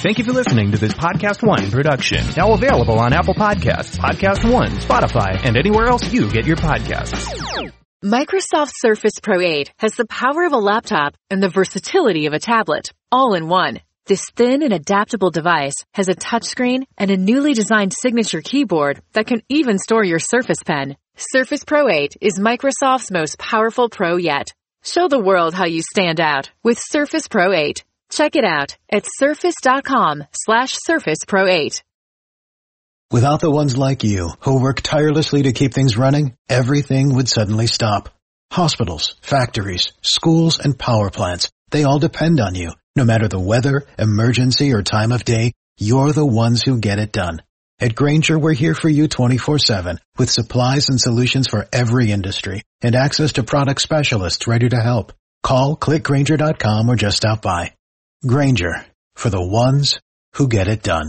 Thank you for listening to this Podcast One production. Now available on Apple Podcasts, Podcast One, Spotify, and anywhere else you get your podcasts. Microsoft Surface Pro 8 has the power of a laptop and the versatility of a tablet, all in one. This thin and adaptable device has a touchscreen and a newly designed signature keyboard that can even store your Surface Pen. Surface Pro 8 is Microsoft's most powerful Pro yet. Show the world how you stand out with Surface Pro 8. Check it out at surface.com/Surface Pro 8. Without the ones like you, who work tirelessly to keep things running, everything would suddenly stop. Hospitals, factories, schools, and power plants, they all depend on you. No matter the weather, emergency, or time of day, you're the ones who get it done. At Grainger, we're here for you 24/7, with supplies and solutions for every industry, and access to product specialists ready to help. Call, click Grainger.com, or just stop by. Grainger, for the ones who get it done.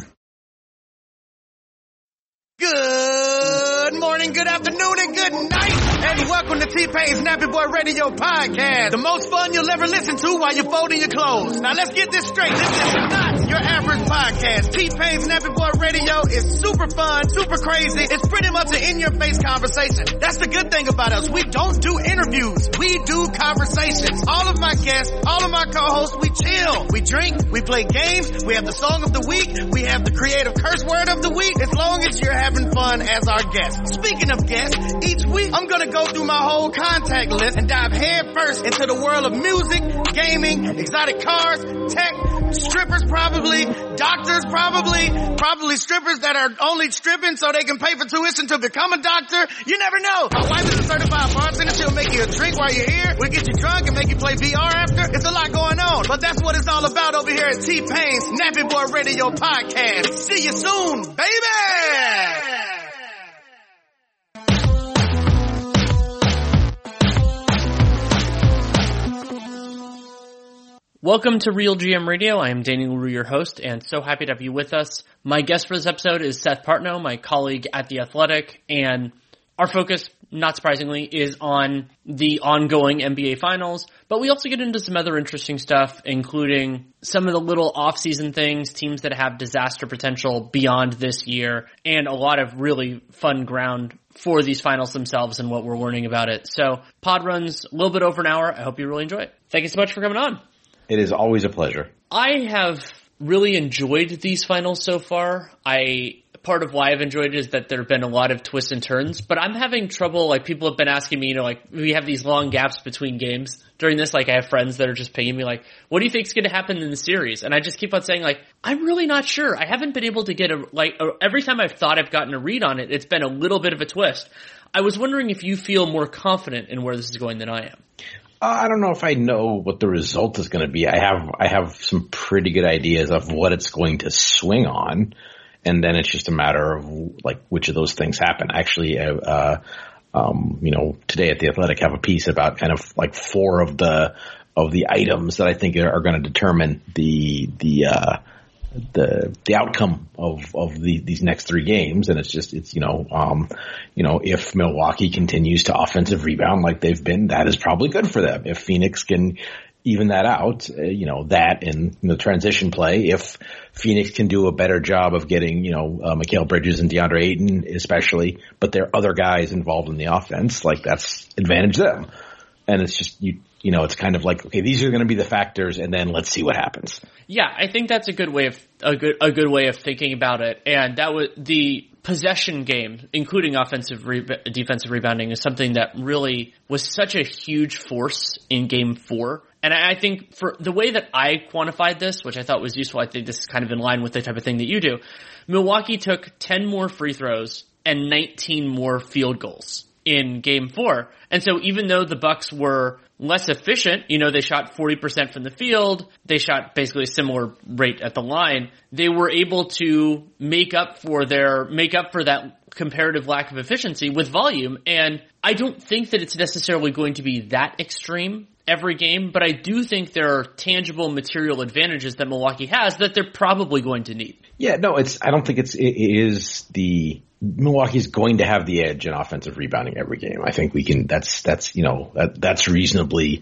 Good morning, good afternoon, and good night. And welcome to T-Pain's Nappy Boy Radio Podcast. The most fun you'll ever listen to while you're folding your clothes. Now let's get this straight. This is not your average podcast. T-Pain's Nappy Boy Radio is super fun, super crazy. It's pretty much an in-your-face conversation. That's the good thing about us. We don't do interviews. We do conversations. All of my guests, all of my co-hosts, we chill. We drink, we play games, we have the song of the week, we have the creative curse word of the week, as long as you're having fun as our guest. Speaking of guests, each week I'm gonna go through my whole contact list and dive head first into the world of music, gaming, exotic cars, tech, strippers probably, doctors probably strippers that are only stripping so they can pay for tuition to become a doctor. You never know. My wife is a certified bartender. She'll make you a drink while you're here. We'll get you drunk and make you play VR after. It's a lot going on. But that's what it's all about over here at T-Pain's Nappy Boy Radio Podcast. See you soon, baby! Welcome to Real GM Radio. I am Danny LaRue, your host, and so happy to have you with us. My guest for this episode is Seth Partnow, my colleague at The Athletic, and our focus, not surprisingly, is on the ongoing NBA Finals, but we also get into some other interesting stuff, including some of the little off-season things, teams that have disaster potential beyond this year, and a lot of really fun ground for these finals themselves and what we're learning about it. So, pod runs a little bit over an hour. I hope you really enjoy it. Thank you so much for coming on. It is always a pleasure. I have really enjoyed these finals so far. Part of why I've enjoyed it is that there have been a lot of twists and turns, but I'm having trouble, like people have been asking me, we have these long gaps between games during this, I have friends that are just pinging me what do you think is going to happen in the series? And I just keep on saying I'm really not sure. I haven't been able to get every time I've thought I've gotten a read on it, it's been a little bit of a twist. I was wondering if you feel more confident in where this is going than I am. I don't know if I know what the result is going to be. I have some pretty good ideas of what it's going to swing on, and then it's just a matter of which of those things happen. Actually, today at The Athletic, have a piece about kind of four of the items that I think are going to determine the outcome of these next three games. And if Milwaukee continues to offensive rebound like they've been, that is probably good for them. If Phoenix can even that out, that and the transition play, if Phoenix can do a better job of getting, Mikal Bridges and DeAndre Ayton especially, but there are other guys involved in the offense, that's advantage them. And it's just, it's kind of okay, these are going to be the factors, and then let's see what happens. Yeah, I think that's a good way of thinking about it. And that was the possession game, including defensive rebounding, is something that really was such a huge force in Game 4. And I think for the way that I quantified this, which I thought was useful, I think this is kind of in line with the type of thing that you do. Milwaukee took 10 more free throws and 19 more field goals in Game 4. And so even though the Bucks were less efficient, they shot 40% from the field, they shot basically a similar rate at the line, they were able to make up for that comparative lack of efficiency with volume. And I don't think that it's necessarily going to be that extreme every game, but I do think there are tangible material advantages that Milwaukee has that they're probably going to need. Yeah, no, I don't think it is Milwaukee's going to have the edge in offensive rebounding every game. I think we can, that's reasonably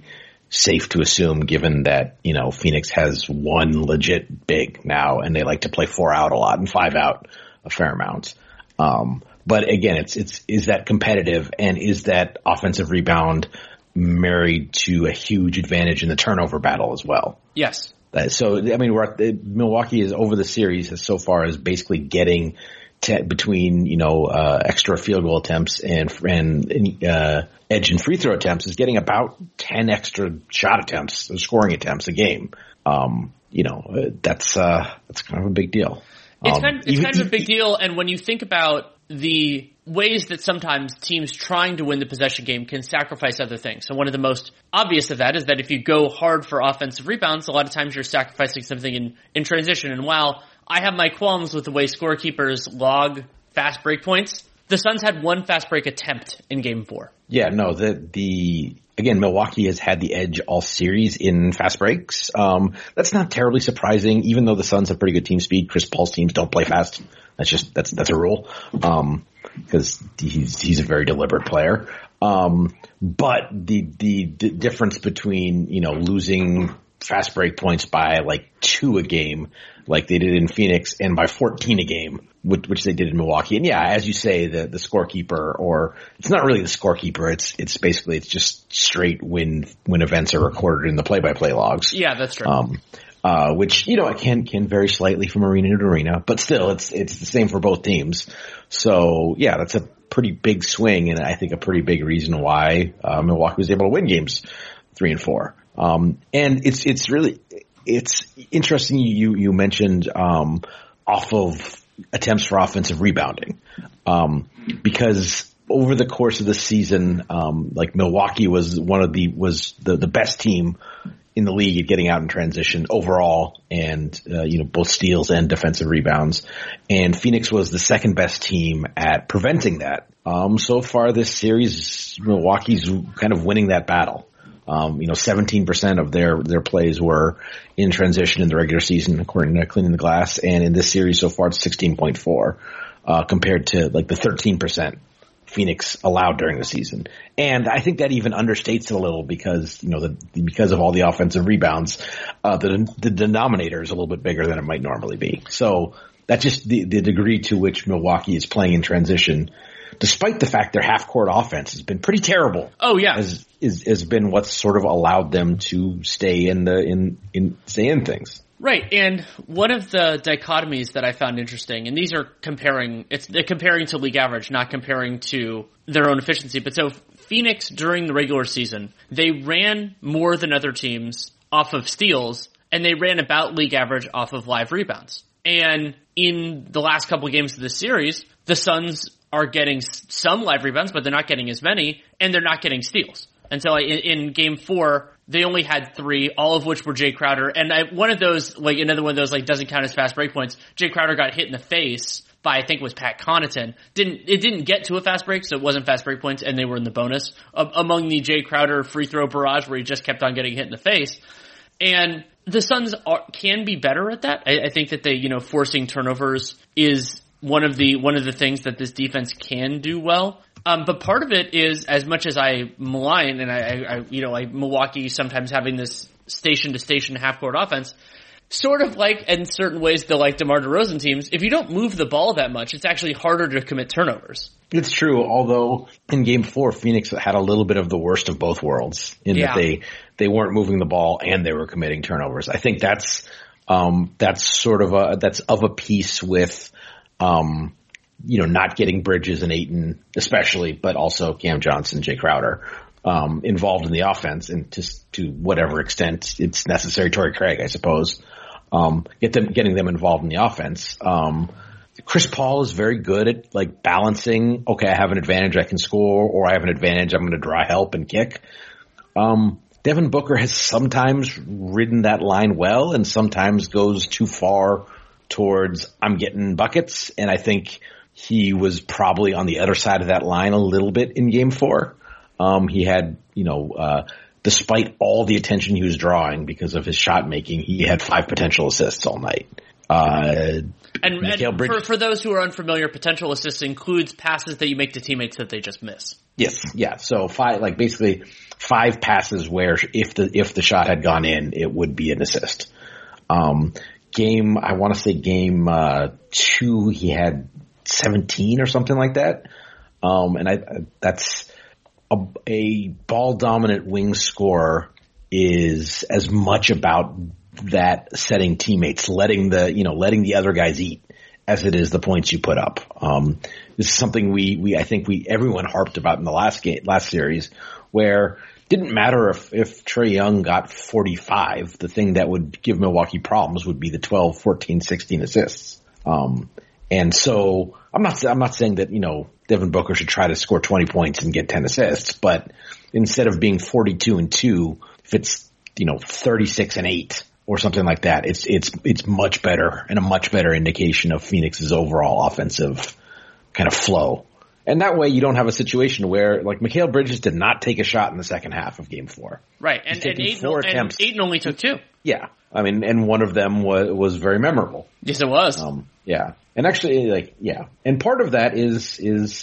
safe to assume, given that, Phoenix has one legit big now, and they like to play 4 out a lot and 5 out a fair amount. But again, is that competitive, and is that offensive rebound married to a huge advantage in the turnover battle as well? Yes. So, I mean, Milwaukee is over the series as so far as basically getting between, extra field goal attempts and edge and free throw attempts is getting about 10 extra shot attempts or scoring attempts a game. That's kind of a big deal. It's kind of a big deal. And when you think about the ways that sometimes teams trying to win the possession game can sacrifice other things. So one of the most obvious of that is that if you go hard for offensive rebounds, a lot of times you're sacrificing something in transition. And while I have my qualms with the way scorekeepers log fast break points, the Suns had one fast break attempt in Game 4. Yeah, no, again, Milwaukee has had the edge all series in fast breaks. That's not terribly surprising, even though the Suns have pretty good team speed. Chris Paul's teams don't play fast. That's a rule. Because he's a very deliberate player. But the difference between, losing fast break points by like 2 a game, like they did in Phoenix, and by 14 a game, which they did in Milwaukee. And yeah, as you say, the scorekeeper, or it's not really the scorekeeper. It's basically just straight when events are recorded in the play-by-play logs. Yeah, that's true. Which, it can vary slightly from arena to arena, but still it's the same for both teams. So yeah, that's a pretty big swing, and I think a pretty big reason why, Milwaukee was able to win games 3 and 4. And it's interesting you mentioned, off of attempts for offensive rebounding. Because over the course of the season, like Milwaukee was the best team in the league at getting out in transition overall, and both steals and defensive rebounds. And Phoenix was the second best team at preventing that. So far this series, Milwaukee's kind of winning that battle. 17% of their plays were in transition in the regular season, according to Cleaning the Glass, and in this series so far it's 16.4, compared to like the 13% Phoenix allowed during the season. And I think that even understates it a little because, because of all the offensive rebounds, the denominator is a little bit bigger than it might normally be. So that's just the degree to which Milwaukee is playing in transition, despite the fact their half-court offense has been pretty terrible. Oh yeah, has been what's sort of allowed them to stay in things. Right, and one of the dichotomies that I found interesting, and these are comparing to league average, not comparing to their own efficiency. But so Phoenix during the regular season, they ran more than other teams off of steals, and they ran about league average off of live rebounds. And in the last couple of games of this series, the Suns are getting some live rebounds, but they're not getting as many, and they're not getting steals. And so in Game 4, they only had 3, all of which were Jay Crowder. And another one of those, doesn't count as fast break points. Jay Crowder got hit in the face by, I think it was Pat Connaughton. It didn't get to a fast break, so it wasn't fast break points, and they were in the bonus. Among the Jay Crowder free throw barrage where he just kept on getting hit in the face. And the Suns can be better at that. I think that they, forcing turnovers is one of the things that this defense can do well. But part of it is, as much as I malign, and Milwaukee sometimes having this station to station half court offense, sort of like in certain ways the like DeMar DeRozan teams, if you don't move the ball that much, it's actually harder to commit turnovers. It's true, although in Game 4, Phoenix had a little bit of the worst of both worlds in that they weren't moving the ball and they were committing turnovers. I think that's of a piece with not getting Bridges and Ayton especially, but also Cam Johnson, Jay Crowder, involved in the offense, and to whatever extent it's necessary, Torrey Craig, I suppose, getting them involved in the offense. Chris Paul is very good at like balancing, okay, I have an advantage, I can score, or I have an advantage, I'm going to draw help and kick. Devin Booker has sometimes ridden that line well and sometimes goes too far towards I'm getting buckets, and I think he was probably on the other side of that line a little bit in Game 4. He had, despite all the attention he was drawing because of his shot making, he had 5 potential assists all night. And for those who are unfamiliar, potential assists includes passes that you make to teammates that they just miss. Yes, yeah. So 5 5 passes where if the shot had gone in, it would be an assist. Game 2, he had 17 or something like that. That's a ball dominant wing scorer is as much about that setting teammates, letting the other guys eat as it is the points you put up. This is something everyone harped about in the last series, where it didn't matter if Trae Young got 45. The thing that would give Milwaukee problems would be the 12, 14, 16 assists. And so I'm not saying that, Devin Booker should try to score 20 points and get 10 assists, but instead of being 42 and 2, if it's, 36 and 8 or something like that, it's much better and a much better indication of Phoenix's overall offensive kind of flow. And that way you don't have a situation where, like, Mikal Bridges did not take a shot in the second half of Game 4. Right, and Ayton only took 2. Yeah, I mean, and one of them was very memorable. Yes, it was. Yeah, and actually, and part of that is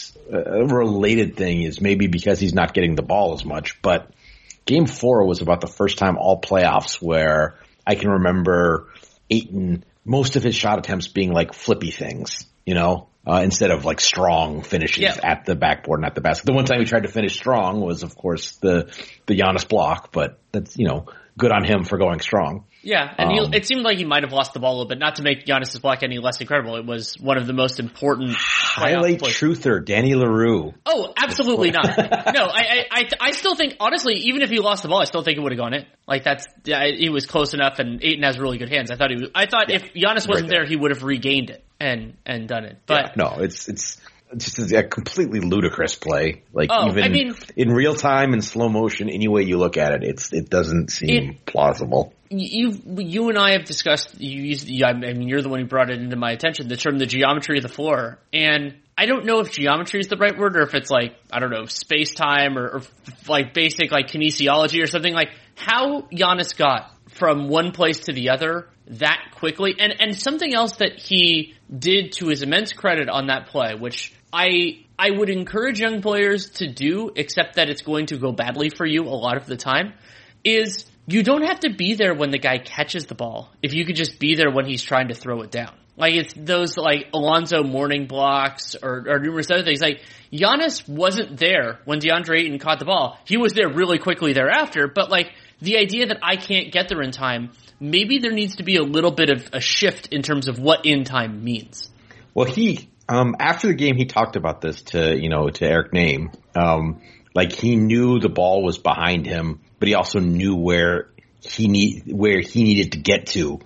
a related thing is maybe because he's not getting the ball as much, but Game 4 was about the first time all playoffs where I can remember Ayton, most of his shot attempts being like flippy things, instead of like strong finishes at the backboard and at the basket. The one time he tried to finish strong was, of course, the Giannis block, but that's, good on him for going strong. Yeah, and it seemed like he might have lost the ball a little bit. Not to make Giannis's block any less incredible, it was one of the most important highlight truther, Danny LaRue. Oh, absolutely not. No, I still think, honestly, even if he lost the ball, I still think it would have gone in. Like he was close enough, and Ayton has really good hands. I thought if Giannis wasn't there, he would have regained it and done it. But it's just a completely ludicrous play. Like, in real time, in slow motion, any way you look at it, it doesn't seem plausible. You and I have discussed, you're the one who brought it into my attention, the term the geometry of the floor. And I don't know if geometry is the right word or if it's like, I don't know, space-time or like basic like kinesiology or something. Like how Giannis got from one place to the other that quickly. And something else that he did to his immense credit on that play, which I would encourage young players to do, except that it's going to go badly for you a lot of the time, is you don't have to be there when the guy catches the ball if you could just be there when he's trying to throw it down. Like, it's those, like, Alonzo Mourning blocks or numerous other things. Like, Giannis wasn't there when DeAndre Ayton caught the ball. He was there really quickly thereafter, but, like, the idea that I can't get there in time, maybe there needs to be a little bit of a shift in terms of what in time means. Well, after the game, he talked about this to Eric Name. Like, he knew the ball was behind him, but he also knew where he needed to get to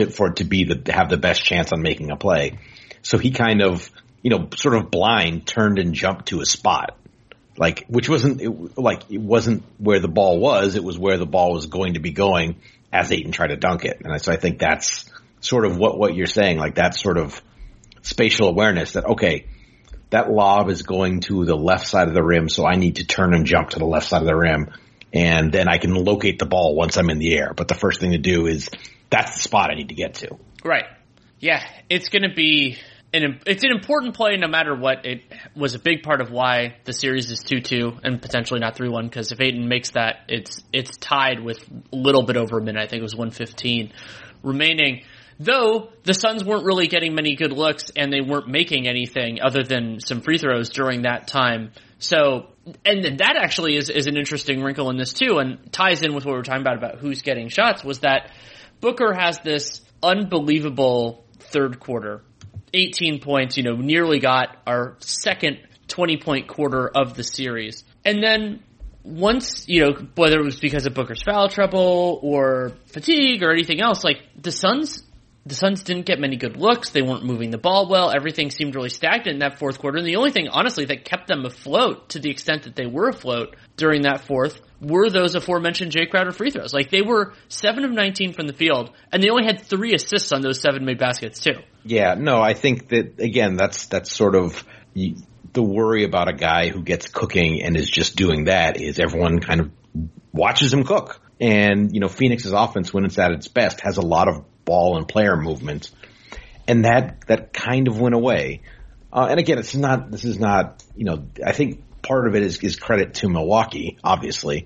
have the best chance on making a play. So he kind of, sort of blind turned and jumped to a spot, like, which wasn't where the ball was. It was where the ball was going to be going as Ayton tried to dunk it. And so I think that's sort of what you're saying, like that sort of spatial awareness that, okay, that lob is going to the left side of the rim, so I need to turn and jump to the left side of the rim, and then I can locate the ball once I'm in the air. But the first thing to do is, that's the spot I need to get to. Right. Yeah, it's going to be it's an important play no matter what. It was a big part of why the series is 2-2 and potentially not 3-1, because if Ayton makes that, it's tied with a little bit over a minute. I think it was 1:15 remaining. Though the Suns weren't really getting many good looks and they weren't making anything other than some free throws during that time. So, and that actually is an interesting wrinkle in this too, and ties in with what we were talking about who's getting shots, was that Booker has this unbelievable third quarter. 18 points, nearly got our second 20-point quarter of the series. And then once, whether it was because of Booker's foul trouble or fatigue or anything else, like the Suns didn't get many good looks. They weren't moving the ball well. Everything seemed really stagnant in that fourth quarter. And the only thing, honestly, that kept them afloat, to the extent that they were afloat during that fourth, were those aforementioned Jay Crowder free throws. Like, they were 7 of 19 from the field, and they only had 3 assists on those 7 made baskets, too. Yeah, no, I think that, again, that's sort of the worry about a guy who gets cooking and is just doing that, is everyone kind of watches him cook. And, Phoenix's offense, when it's at its best, has a lot of ball and player movement, and that kind of went away. And again, this is not, I think part of it is credit to Milwaukee, obviously,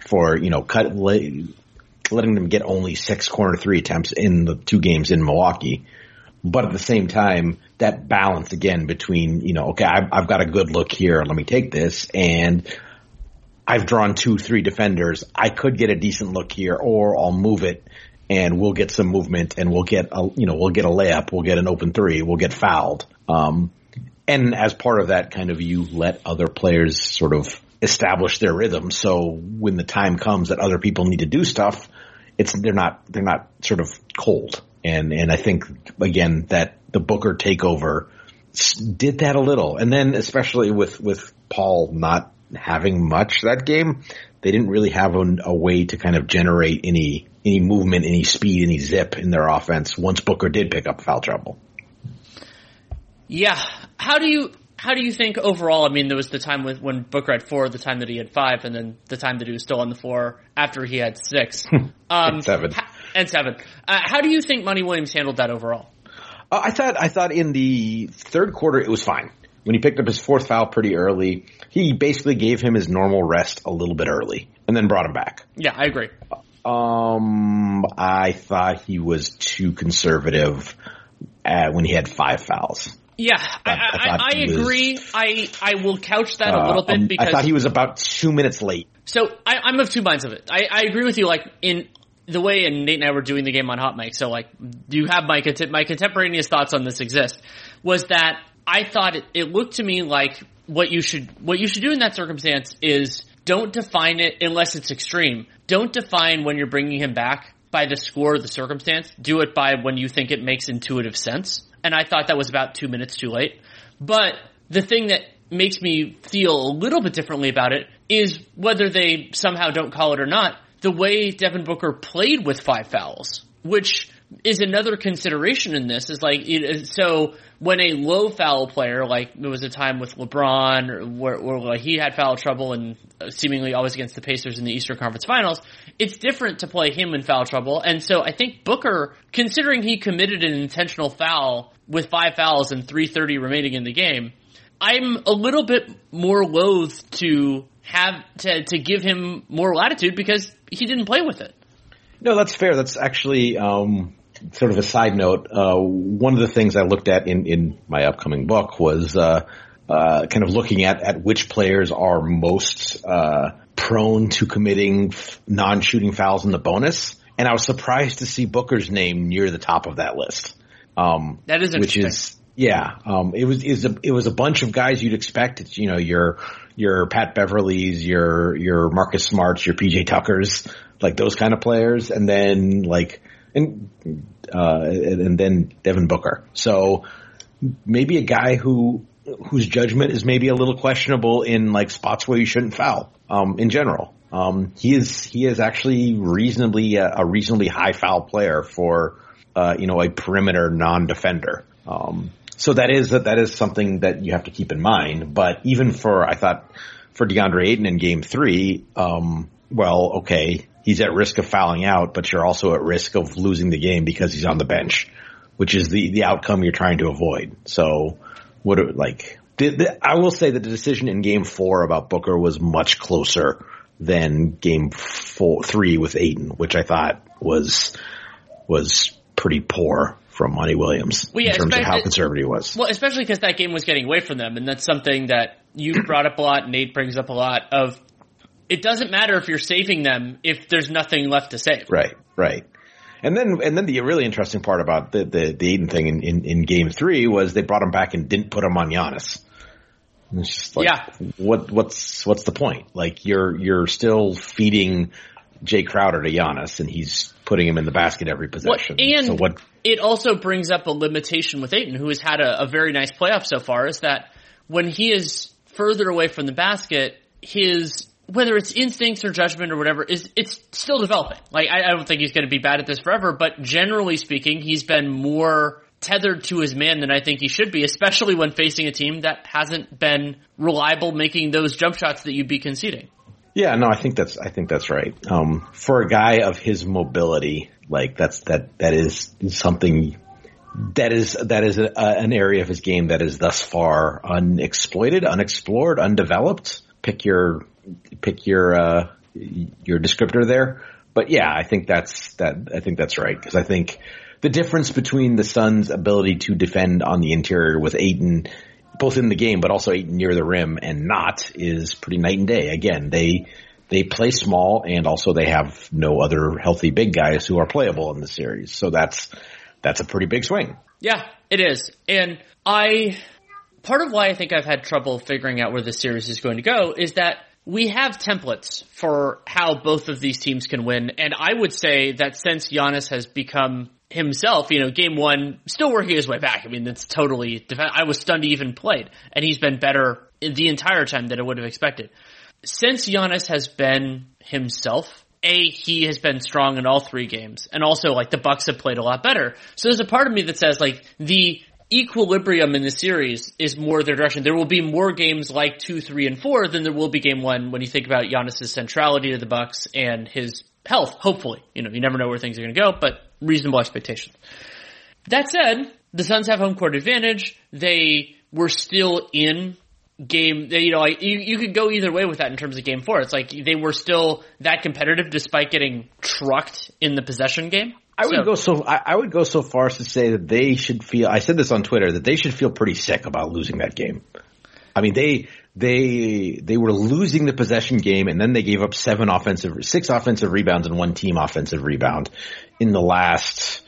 for, letting them get only 6 corner 3 attempts in the 2 games in Milwaukee. But at the same time, that balance again between, okay, I've got a good look here. Let me take this. And I've drawn 2-3 defenders. I could get a decent look here, or I'll move it and we'll get some movement and we'll get a layup. We'll get an open 3. We'll get fouled. And as part of that, kind of, you let other players sort of establish their rhythm. So when the time comes that other people need to do stuff, they're not sort of cold. And I think, again, that the Booker takeover did that a little. And then especially with Paul not having much that game, they didn't really have a way to kind of generate any movement, any speed, any zip in their offense once Booker did pick up foul trouble. Yeah. How do you think overall? I mean, there was the time when Booker had 4, the time that he had 5, and then the time that he was still on the floor after he had 6. And 7. And 7. How do you think Monty Williams handled that overall? I thought in the third quarter it was fine. When he picked up his 4th foul pretty early, he basically gave him his normal rest a little bit early and then brought him back. Yeah, I agree. I thought he was too conservative when he had 5 fouls. Yeah, I agree. I will couch that a little bit because I thought he was about 2 minutes late. So I'm of two minds of it. I agree with you, like, in the way, and Nate and I were doing the game on Hot Mic, so, like, do you have my contemporaneous thoughts on this exist, was that I thought it looked to me like what you should do in that circumstance is don't define it unless it's extreme. Don't define when you're bringing him back by the score or the circumstance. Do it by when you think it makes intuitive sense. And I thought that was about 2 minutes too late. But the thing that makes me feel a little bit differently about it is whether they somehow don't call it or not, the way Devin Booker played with 5 fouls, which is another consideration in this. Is like, so when a low foul player, like there was a time with LeBron where like he had foul trouble and seemingly always against the Pacers in the Eastern Conference Finals, it's different to play him in foul trouble. And so I think Booker, considering he committed an intentional foul with 5 fouls and 3:30 remaining in the game, I'm a little bit more loath to have to give him more latitude because he didn't play with it. No, that's fair. That's actually sort of a side note. One of the things I looked at in my upcoming book was kind of looking at which players are most prone to committing non-shooting fouls in the bonus, and I was surprised to see Booker's name near the top of that list. That is interesting. Which is, yeah, it was a bunch of guys you'd expect. It's, your Pat Beverleys, your Marcus Smarts, your PJ Tuckers, like those kind of players, and then and then Devin Booker. So maybe a guy whose judgment is maybe a little questionable in like spots where you shouldn't foul. In general, he is actually a reasonably high foul player for a perimeter non-defender. So that is something that you have to keep in mind. But even for DeAndre Ayton in Game 3, well, okay, he's at risk of fouling out, but you're also at risk of losing the game because he's on the bench, which is the outcome you're trying to avoid. So I will say that the decision in Game 4 about Booker was much closer than Game 3 with Ayton, which I thought was pretty poor from Monty Williams in terms of how conservative he was. Well, especially because that game was getting away from them, and that's something that you brought up a lot, Nate brings up a lot, of it doesn't matter if you're saving them if there's nothing left to save. Right. And then the really interesting part about the Ayton thing in Game 3 was they brought him back and didn't put him on Giannis. And it's just like, what's the point? Like you're still feeding Jay Crowder to Giannis, and he's putting him in the basket every possession. It also brings up a limitation with Ayton, who has had a very nice playoff so far, is that when he is further away from the basket, whether it's instincts or judgment or whatever, it's still developing. Like, I don't think he's going to be bad at this forever, but generally speaking, he's been more tethered to his man than I think he should be, especially when facing a team that hasn't been reliable making those jump shots that you'd be conceding. Yeah, no, I think that's right. For a guy of his mobility, like that is something that is an area of his game that is thus far unexploited, unexplored, undeveloped. Pick your your descriptor there. But yeah, I think that's right, because I think the difference between the Suns' ability to defend on the interior with Ayton, both in the game but also Ayton near the rim and not, is pretty night and day. Again, they play small, and also they have no other healthy big guys who are playable in the series. So that's a pretty big swing. Yeah, it is. And part of why I think I've had trouble figuring out where this series is going to go is that we have templates for how both of these teams can win. And I would say that since Giannis has become himself, game one, still working his way back. I mean, that's totally, I was stunned he even played, and he's been better the entire time than I would have expected. Since Giannis has been himself, he has been strong in all 3 games, and also the Bucks have played a lot better. So there's a part of me that says the equilibrium in the series is more their direction. There will be more games like 2, 3, and 4 than there will be game 1 when you think about Giannis' centrality to the Bucks and his health, hopefully. You never know where things are going to go, but reasonable expectations. That said, the Suns have home court advantage. They were still in game, you could go either way with that in terms of game 4. It's they were still that competitive despite getting trucked in the possession game. I would go so far as to say that they should feel, I said this on Twitter, that they should feel pretty sick about losing that game. I mean, they were losing the possession game, and then they gave up 6 offensive rebounds and 1 team offensive rebound in the last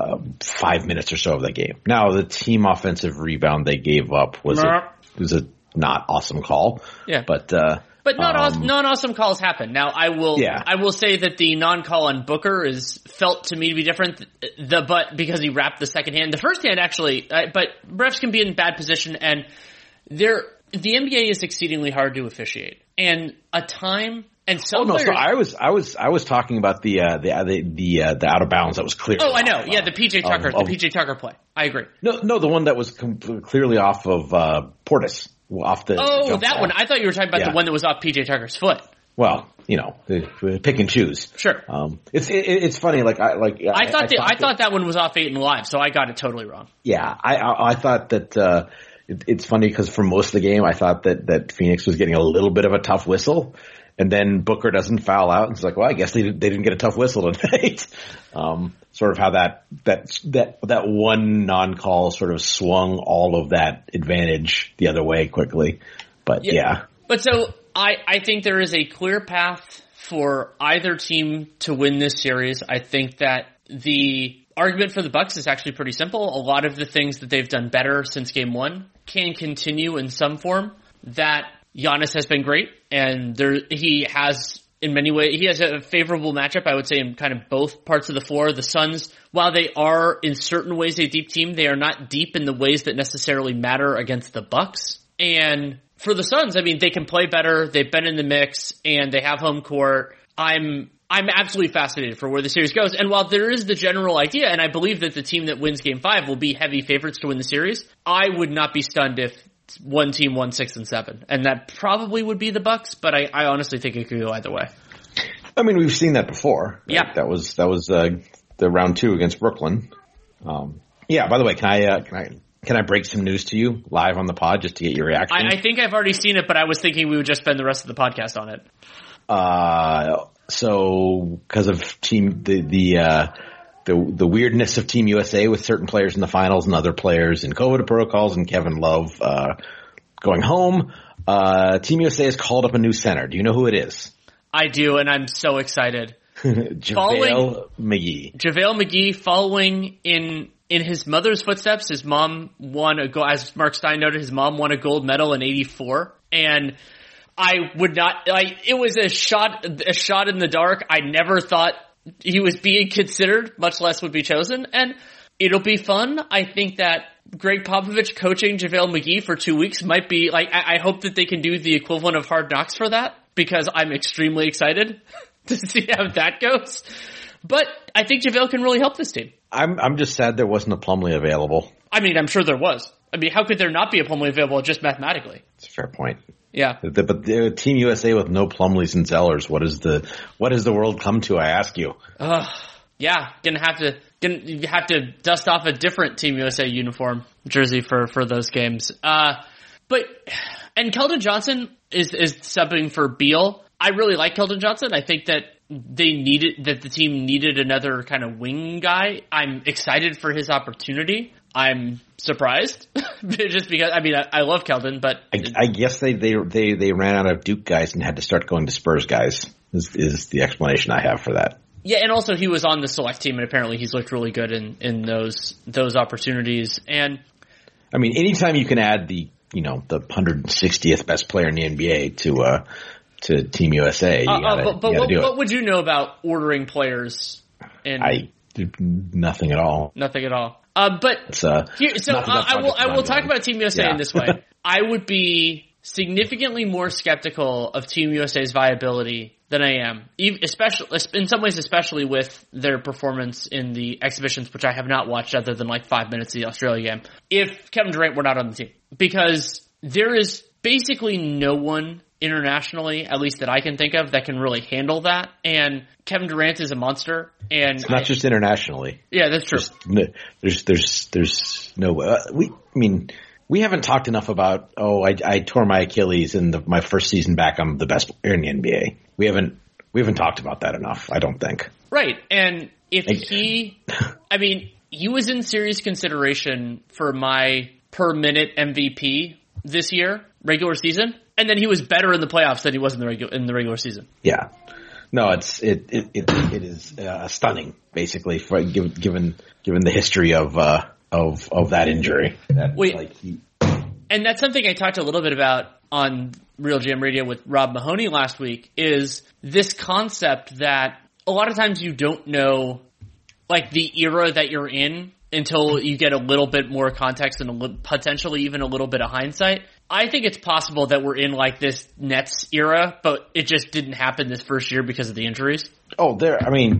5 minutes or so of the game. Now, the team offensive rebound they gave up was a not awesome call. Yeah. But non-awesome calls happen. Now, I will say that the non-call on Booker is felt to me to be different, because he wrapped the second hand. The first hand actually, but refs can be in bad position, and the NBA is exceedingly hard to officiate. And a time and some players, so I was talking about the out of bounds that was clear. Oh, I know. Yeah, the PJ Tucker play. I agree. No, the one that was clearly off of Portis. Off the that one. I thought you were talking about the one that was off PJ Tucker's foot. Well, pick and choose. Sure. It's funny. I thought that one was off Ayton live, so I got it totally wrong. Yeah, I thought that it's funny because for most of the game, I thought that Phoenix was getting a little bit of a tough whistle, and then Booker doesn't foul out, and it's well, I guess they didn't get a tough whistle tonight. Sort of how that one non-call sort of swung all of that advantage the other way quickly. But yeah. But so I think there is a clear path for either team to win this series. I think that the argument for the Bucks is actually pretty simple. A lot of the things that they've done better since game 1 can continue in some form. That Giannis has been great, and he has a favorable matchup, I would say, in kind of both parts of the floor. The Suns, while they are in certain ways a deep team, they are not deep in the ways that necessarily matter against the Bucks. And for the Suns, I mean, they can play better. They've been in the mix, and they have home court. I'm absolutely fascinated for where the series goes. And while there is the general idea, and I believe that the team that wins game 5 will be heavy favorites to win the series, I would not be stunned if one team won 6 and 7. And that probably would be the Bucks, but I honestly think it could go either way. I mean, we've seen that before. Yeah. That was the round 2 against Brooklyn. Yeah, by the way, can I break some news to you live on the pod just to get your reaction? I think I've already seen it, but I was thinking we would just spend the rest of the podcast on it. So because of the weirdness of Team USA with certain players in the finals and other players in COVID protocols and Kevin Love going home, Team USA has called up a new center. Do you know who it is? I do, and I'm so excited. JaVale McGee. JaVale McGee following in his mother's footsteps. His mom won as Mark Stein noted, his mom won a gold medal in '84, and I would not it was a shot in the dark. I never thought he was being considered, much less would be chosen, and it'll be fun. I think that Greg Popovich coaching JaVale McGee for 2 weeks might be I hope that they can do the equivalent of Hard Knocks for that, because I'm extremely excited to see how that goes. But I think JaVale can really help this team. I'm just sad there wasn't a Plumlee available. I mean, I'm sure there was. I mean, how could there not be a Plumlee available just mathematically? It's a fair point. Yeah. But Team USA with no Plumlees and Zellers, what has the world come to, I ask you? Yeah, gonna have to dust off a different Team USA uniform jersey for those games. And Keldon Johnson is subbing for Beal. I really like Keldon Johnson. I think that the team needed another kind of wing guy. I'm excited for his opportunity. I'm surprised just because, I mean, I love Keldon, but I guess they ran out of Duke guys and had to start going to Spurs guys is the explanation I have for that. Yeah, and also he was on the select team, and apparently he's looked really good in those opportunities. And I mean, anytime you can add the 160th best player in the NBA to Team USA, what would you know about ordering players? I nothing at all. Nothing at all. I will talk about Team USA in this way. I would be significantly more skeptical of Team USA's viability than I am, especially in some ways, especially with their performance in the exhibitions, which I have not watched other than like 5 minutes of the Australia game. If Kevin Durant were not on the team, because there is basically no one internationally, at least that I can think of, that can really handle that. And Kevin Durant is a monster. And it's not just internationally. Yeah, that's true. There's no we haven't talked enough about, I tore my Achilles in my first season back. I'm the best player in the NBA. We haven't talked about that enough, I don't think. Right. And if he was in serious consideration for my per minute MVP this year, regular season, and then he was better in the playoffs than he was in the regular season. Yeah. No, it is stunning, basically, for given the history of that injury. And that's something I talked a little bit about on Real Jam Radio with Rob Mahoney last week, is this concept that a lot of times you don't know, like, the era that you're in until you get a little bit more context and potentially even a little bit of hindsight. I think it's possible that we're in like this Nets era, but it just didn't happen this first year because of the injuries. Oh, they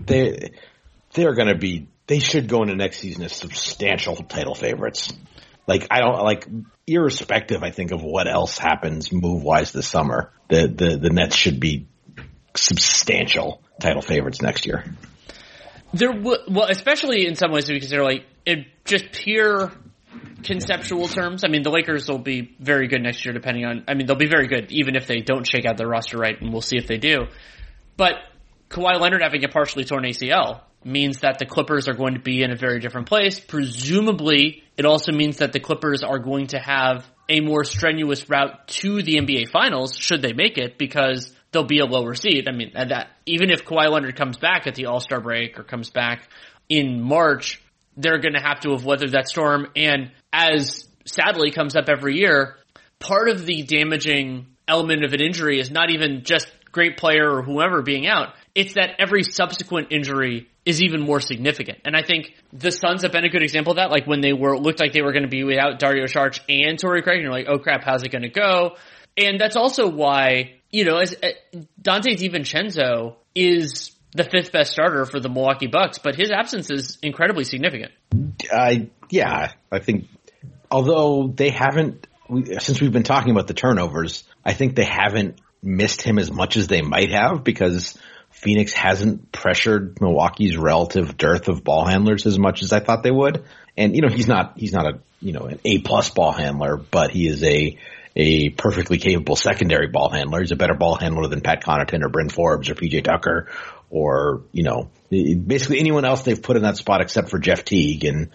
should go into next season as substantial title favorites. Like, irrespective, I think, of what else happens move-wise this summer, the Nets should be substantial title favorites next year. Well, especially in some ways, if you consider, like, in just pure conceptual terms. I mean, the Lakers will be very good next year, they'll be very good even if they don't shake out their roster right, and we'll see if they do. But Kawhi Leonard having a partially torn ACL means that the Clippers are going to be in a very different place. Presumably, it also means that the Clippers are going to have a more strenuous route to the NBA Finals, should they make it, because they'll be a lower seed. I mean, that even if Kawhi Leonard comes back at the All-Star break or comes back in March, they're going to have to have weathered that storm. And as sadly comes up every year, part of the damaging element of an injury is not even just great player or whoever being out. It's that every subsequent injury is even more significant. And I think the Suns have been a good example of that. Like when they looked like they were going to be without Dario Saric and Torrey Craig, and you're like, oh crap, how's it going to go? And that's also why, as Dante DiVincenzo is the fifth best starter for the Milwaukee Bucks, but his absence is incredibly significant. I think, although they haven't, since we've been talking about the turnovers, I think they haven't missed him as much as they might have, because Phoenix hasn't pressured Milwaukee's relative dearth of ball handlers as much as I thought they would. And, he's not an A+ ball handler, but he is a perfectly capable secondary ball handler. He's a better ball handler than Pat Connaughton or Bryn Forbes or PJ Tucker or, basically anyone else they've put in that spot except for Jeff Teague. And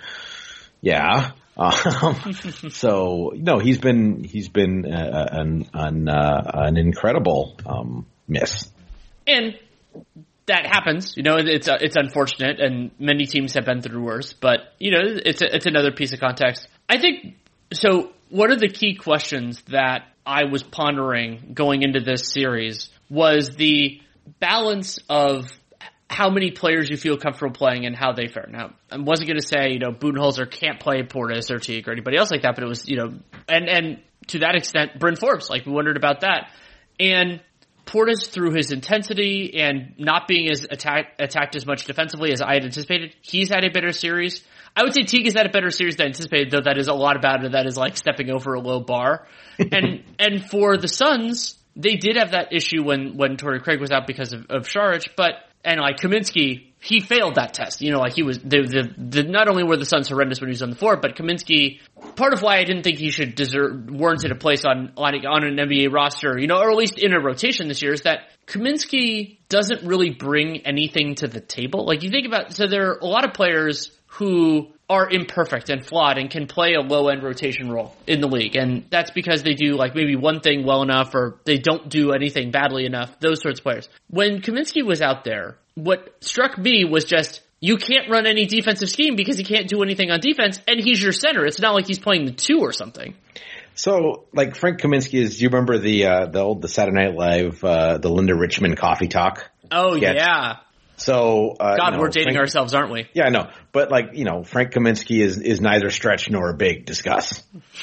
so, he's been an incredible miss. And that happens, it's unfortunate, and many teams have been through worse, but, it's another piece of context. I think, so one of the key questions that I was pondering going into this series was the balance of how many players you feel comfortable playing and how they fare. Now, I wasn't going to say, Budenholzer can't play Portis or Teague or anybody else like that, but it was, and to that extent, Bryn Forbes, like we wondered about that. And Portis, through his intensity and not being as attacked as much defensively as I had anticipated, he's had a better series. I would say Teague has had a better series than anticipated, though that is a lot about it. That is like stepping over a low bar. And for the Suns, they did have that issue when Torrey Craig was out because of Saric, and like Kaminsky he failed that test. Like he was not only were the Suns horrendous when he was on the floor, but Kaminsky. Part of why I didn't think he should warranted a place on an NBA roster, or at least in a rotation this year, is that Kaminsky doesn't really bring anything to the table. Like you think about, so there are a lot of players who are imperfect and flawed and can play a low-end rotation role in the league. And that's because they do like maybe one thing well enough or they don't do anything badly enough, those sorts of players. When Kaminsky was out there, what struck me was just you can't run any defensive scheme because he can't do anything on defense, and he's your center. It's not like he's playing the 2 or something. So, like Frank Kaminsky is, do you remember the Saturday Night Live, the Linda Richmond coffee talk? Oh, sketch? Yeah. So, we're dating ourselves, aren't we? Yeah, I know. But Frank Kaminsky is neither stretch nor a big. Discuss.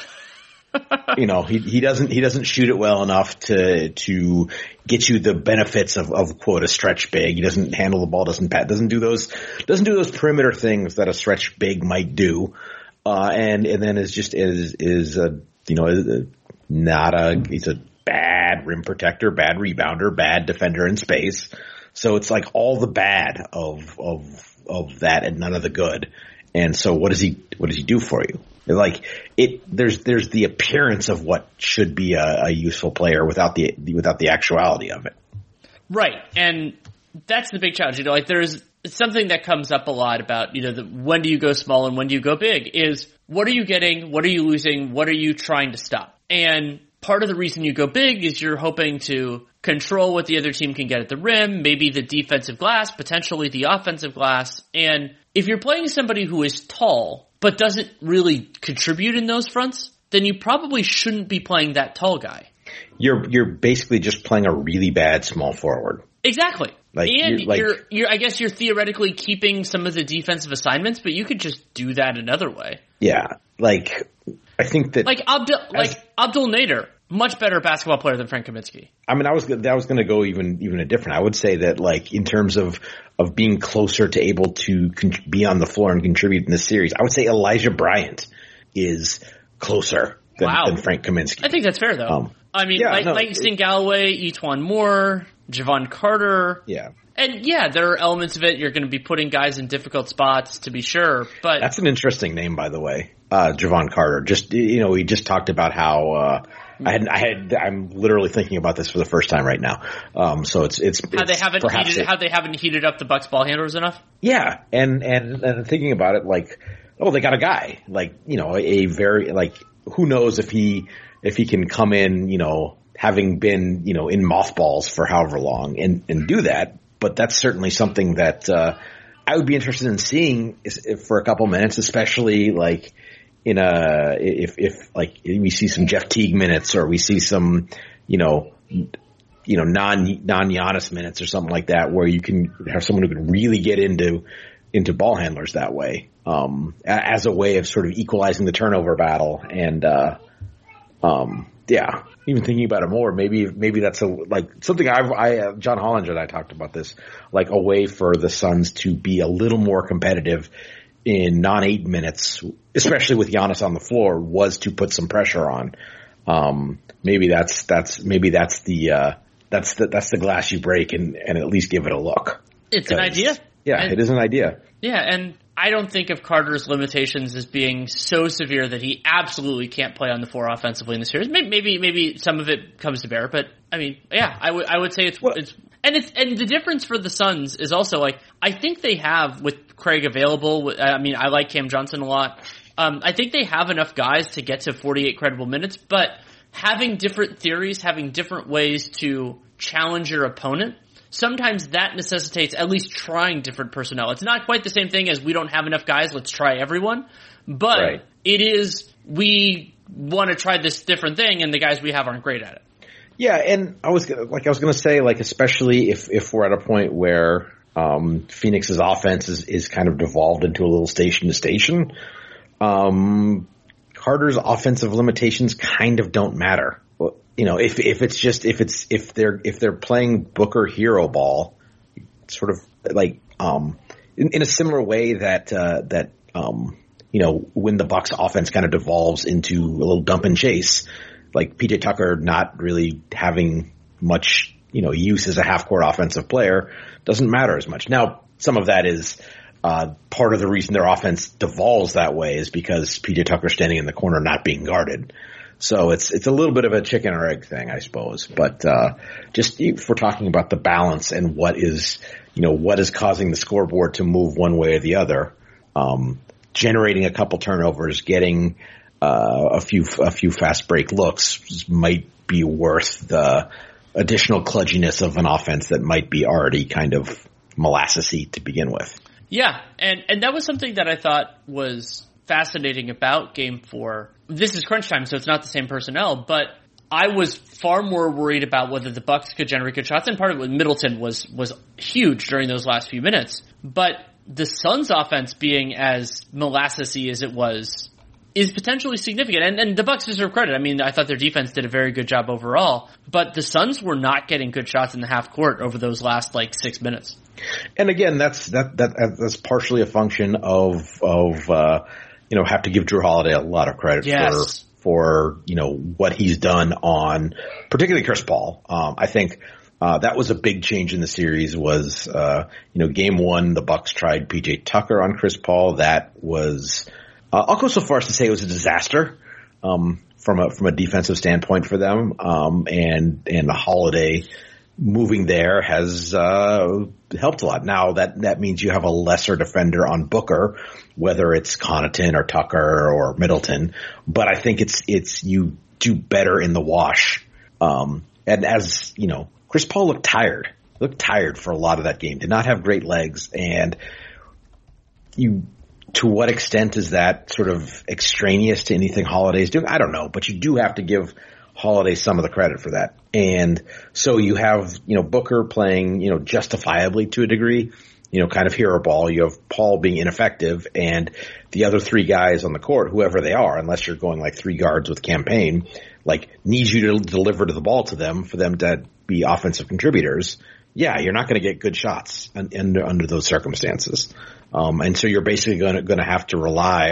He doesn't shoot it well enough to get you the benefits of quote a stretch big. He doesn't handle the ball, doesn't do those perimeter things that a stretch big might do. And then he's a bad rim protector, bad rebounder, bad defender in space. So it's like all the bad of that and none of the good. And so what does he do for you? Like there's the appearance of what should be a useful player without the actuality of it. Right. And that's the big challenge. Like there's something that comes up a lot about, when do you go small and when do you go big is what are you getting? What are you losing? What are you trying to stop? And part of the reason you go big is you're hoping to control what the other team can get at the rim, maybe the defensive glass, potentially the offensive glass. And if you're playing somebody who is tall but doesn't really contribute in those fronts, then you probably shouldn't be playing that tall guy. You're basically just playing a really bad small forward. Exactly. Like, and you're I guess you're theoretically keeping some of the defensive assignments, but you could just do that another way. Yeah. Like I think that Abdul Nader, much better basketball player than Frank Kaminsky. I mean, I was going to go even a different. I would say that like in terms of being closer to able to be on the floor and contribute in this series, I would say Elijah Bryant is closer than Frank Kaminsky. I think that's fair though. Langston Galloway, Etuan Moore, Javon Carter. Yeah. And there are elements of it. You're going to be putting guys in difficult spots to be sure, but that's an interesting name, by the way. Javon Carter. Just, we just talked about how, I'm literally thinking about this for the first time right now. So it's how they haven't heated up the Bucks ball handlers enough. Yeah. And thinking about it, like, they got a guy, like, a very, like, who knows if he can come in, having been, in mothballs for however long and do that. But that's certainly something that, I would be interested in seeing for a couple minutes, especially like if like we see some Jeff Teague minutes or we see some, non-Giannis minutes or something like that, where you can have someone who can really get into ball handlers that way, as a way of sort of equalizing the turnover battle. And, even thinking about it more, maybe that's something John Hollinger and I talked about this, like a way for the Suns to be a little more competitive in non-8 minutes, especially with Giannis on the floor, was to put some pressure on. Maybe that's the glass you break and at least give it a look. It's an idea. Yeah, it is an idea. Yeah, and I don't think of Carter's limitations as being so severe that he absolutely can't play on the floor offensively in the series. Maybe some of it comes to bear, but I mean, I would say and the difference for the Suns is also like I think they have with Craig available. I mean, I like Cam Johnson a lot. I think they have enough guys to get to 48 credible minutes, but having different theories, having different ways to challenge your opponent, sometimes that necessitates at least trying different personnel. It's not quite the same thing as we don't have enough guys, let's try everyone. But It is, we want to try this different thing and the guys we have aren't great at it. Yeah, and I was going to say, like, especially if we're at a point where Phoenix's offense is kind of devolved into a little station to station, Carter's offensive limitations kind of don't matter. If they're playing Booker hero ball, sort of like in a similar way that when the Bucks offense kind of devolves into a little dump and chase, like PJ Tucker not really having much use as a half court offensive player doesn't matter as much. Now some of that is part of the reason their offense devolves that way is because PJ Tucker's standing in the corner not being guarded. So it's a little bit of a chicken or egg thing, I suppose. But just if we're talking about the balance and what is causing the scoreboard to move one way or the other, generating a couple turnovers, getting a few fast break looks might be worth the additional kludginess of an offense that might be already kind of molassesy to begin with. Yeah, and that was something that I thought was fascinating about Game 4. This is crunch time, so it's not the same personnel, but I was far more worried about whether the Bucks could generate good shots, and part of it, Middleton was huge during those last few minutes. But the Suns' offense being as molassesy as it was is potentially significant, and the Bucks deserve credit. I mean, I thought their defense did a very good job overall, but the Suns were not getting good shots in the half court over those last 6 minutes. And again, that's partially a function of have to give Jrue Holiday a lot of credit for what he's done on particularly Chris Paul. I think that was a big change in the series was Game 1 the Bucks tried PJ Tucker on Chris Paul. That was I'll go so far as to say it was a disaster from a defensive standpoint for them. And the Holiday moving there has helped a lot. Now that means you have a lesser defender on Booker, whether it's Connaughton or Tucker or Middleton. But I think it's you do better in the wash. And as Chris Paul looked tired for a lot of that game. Did not have great legs, and to what extent is that sort of extraneous to anything Holiday's doing? I don't know, but you do have to give Holiday some of the credit for that. And so you have, Booker playing, justifiably to a degree, kind of hero ball. You have Paul being ineffective, and the other three guys on the court, whoever they are, unless you're going 3 guards with Campaign, needs you to deliver the ball to them for them to be offensive contributors. Yeah, you're not going to get good shots under those circumstances. And so you're basically going to have to rely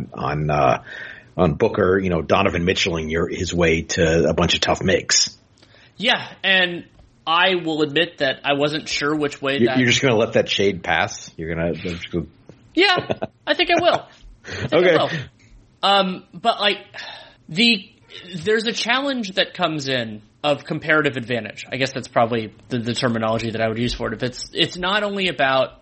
on Booker, Donovan Mitchelling his way to a bunch of tough makes. Yeah, and I will admit that I wasn't sure which way that... You're just going to let that shade pass? You're going to go... Yeah, I think I will. Okay. But there's a challenge that comes in of comparative advantage. I guess that's probably the terminology that I would use for it. If it's not only about,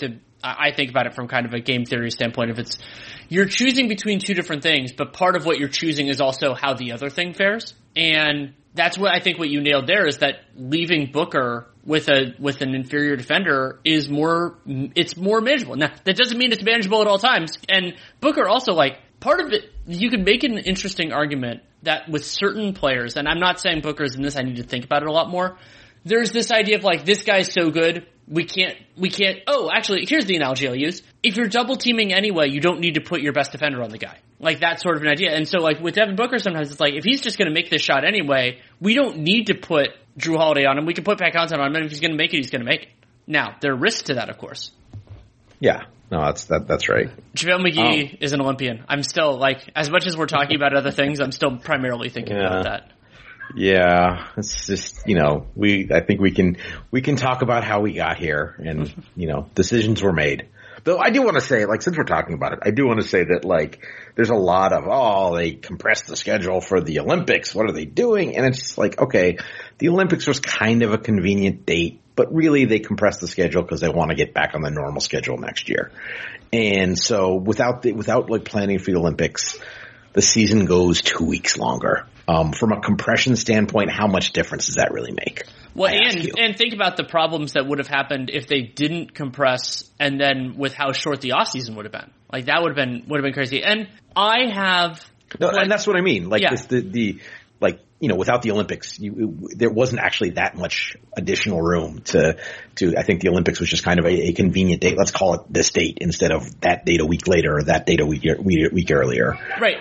I think about it from kind of a game theory standpoint. If you're choosing between two different things, but part of what you're choosing is also how the other thing fares. And that's what I think what you nailed there is that leaving Booker with an inferior defender it's more manageable. Now, that doesn't mean it's manageable at all times. And Booker also, part of it, you could make an interesting argument that with certain players, and I'm not saying Booker's in this, I need to think about it a lot more. There's this idea of this guy's so good, we can't, actually, here's the analogy I'll use. If you're double teaming anyway, you don't need to put your best defender on the guy. That sort of an idea. And so with Devin Booker, sometimes it's if he's just going to make this shot anyway, we don't need to put Jrue Holiday on him. We can put Pat Connaughton on him, and if he's going to make it, he's going to make it. Now, there are risks to that, of course. Yeah. No, that's right. JaVale McGee is an Olympian. I'm still, as much as we're talking about other things, I'm still primarily thinking about that. Yeah, it's just, I think we can talk about how we got here and, decisions were made. Though I do want to say, since we're talking about it, I do want to say that, there's a lot of, they compressed the schedule for the Olympics. What are they doing? And it's just okay, the Olympics was kind of a convenient date, but really they compressed the schedule because they want to get back on the normal schedule next year. And so without planning for the Olympics, the season goes 2 weeks longer. From a compression standpoint, how much difference does that really make? Well, and think about the problems that would have happened if they didn't compress, and then with how short the offseason would have been. That would have been crazy. And I have and that's what I mean. Without the Olympics, there wasn't actually that much additional room to. I think the Olympics was just kind of a convenient date. Let's call it this date instead of that date a week later or that date a week earlier. Right.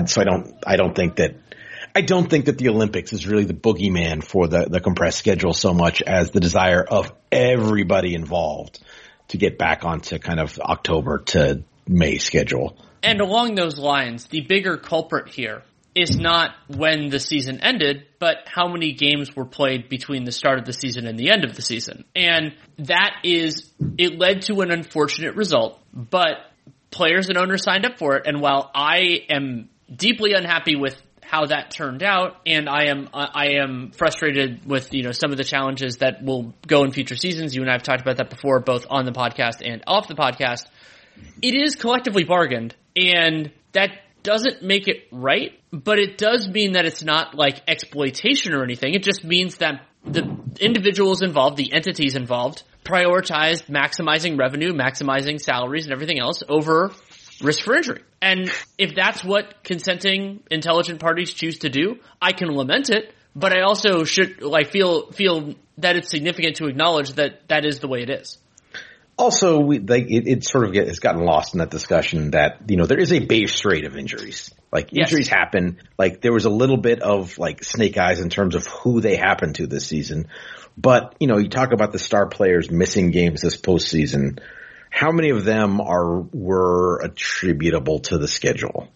I don't think that the Olympics is really the boogeyman for the compressed schedule so much as the desire of everybody involved to get back onto kind of October to May schedule. And along those lines, the bigger culprit here is not when the season ended, but how many games were played between the start of the season and the end of the season. And it led to an unfortunate result, but players and owners signed up for it. And while I am deeply unhappy with how that turned out, and I am frustrated with, some of the challenges that will go in future seasons. You and I have talked about that before, both on the podcast and off the podcast. It is collectively bargained, and that doesn't make it right, but it does mean that it's not like exploitation or anything. It just means that the individuals involved, the entities involved, prioritized maximizing revenue, maximizing salaries and everything else over risk for injury. And if that's what consenting intelligent parties choose to do, I can lament it, but I also should feel that it's significant to acknowledge that that is the way it is. Also, it sort of has gotten lost in that discussion that, there is a base rate of injuries. Injuries happen. There was a little bit of snake eyes in terms of who they happen to this season. But, you talk about the star players missing games this postseason. How many of them were attributable to the schedule?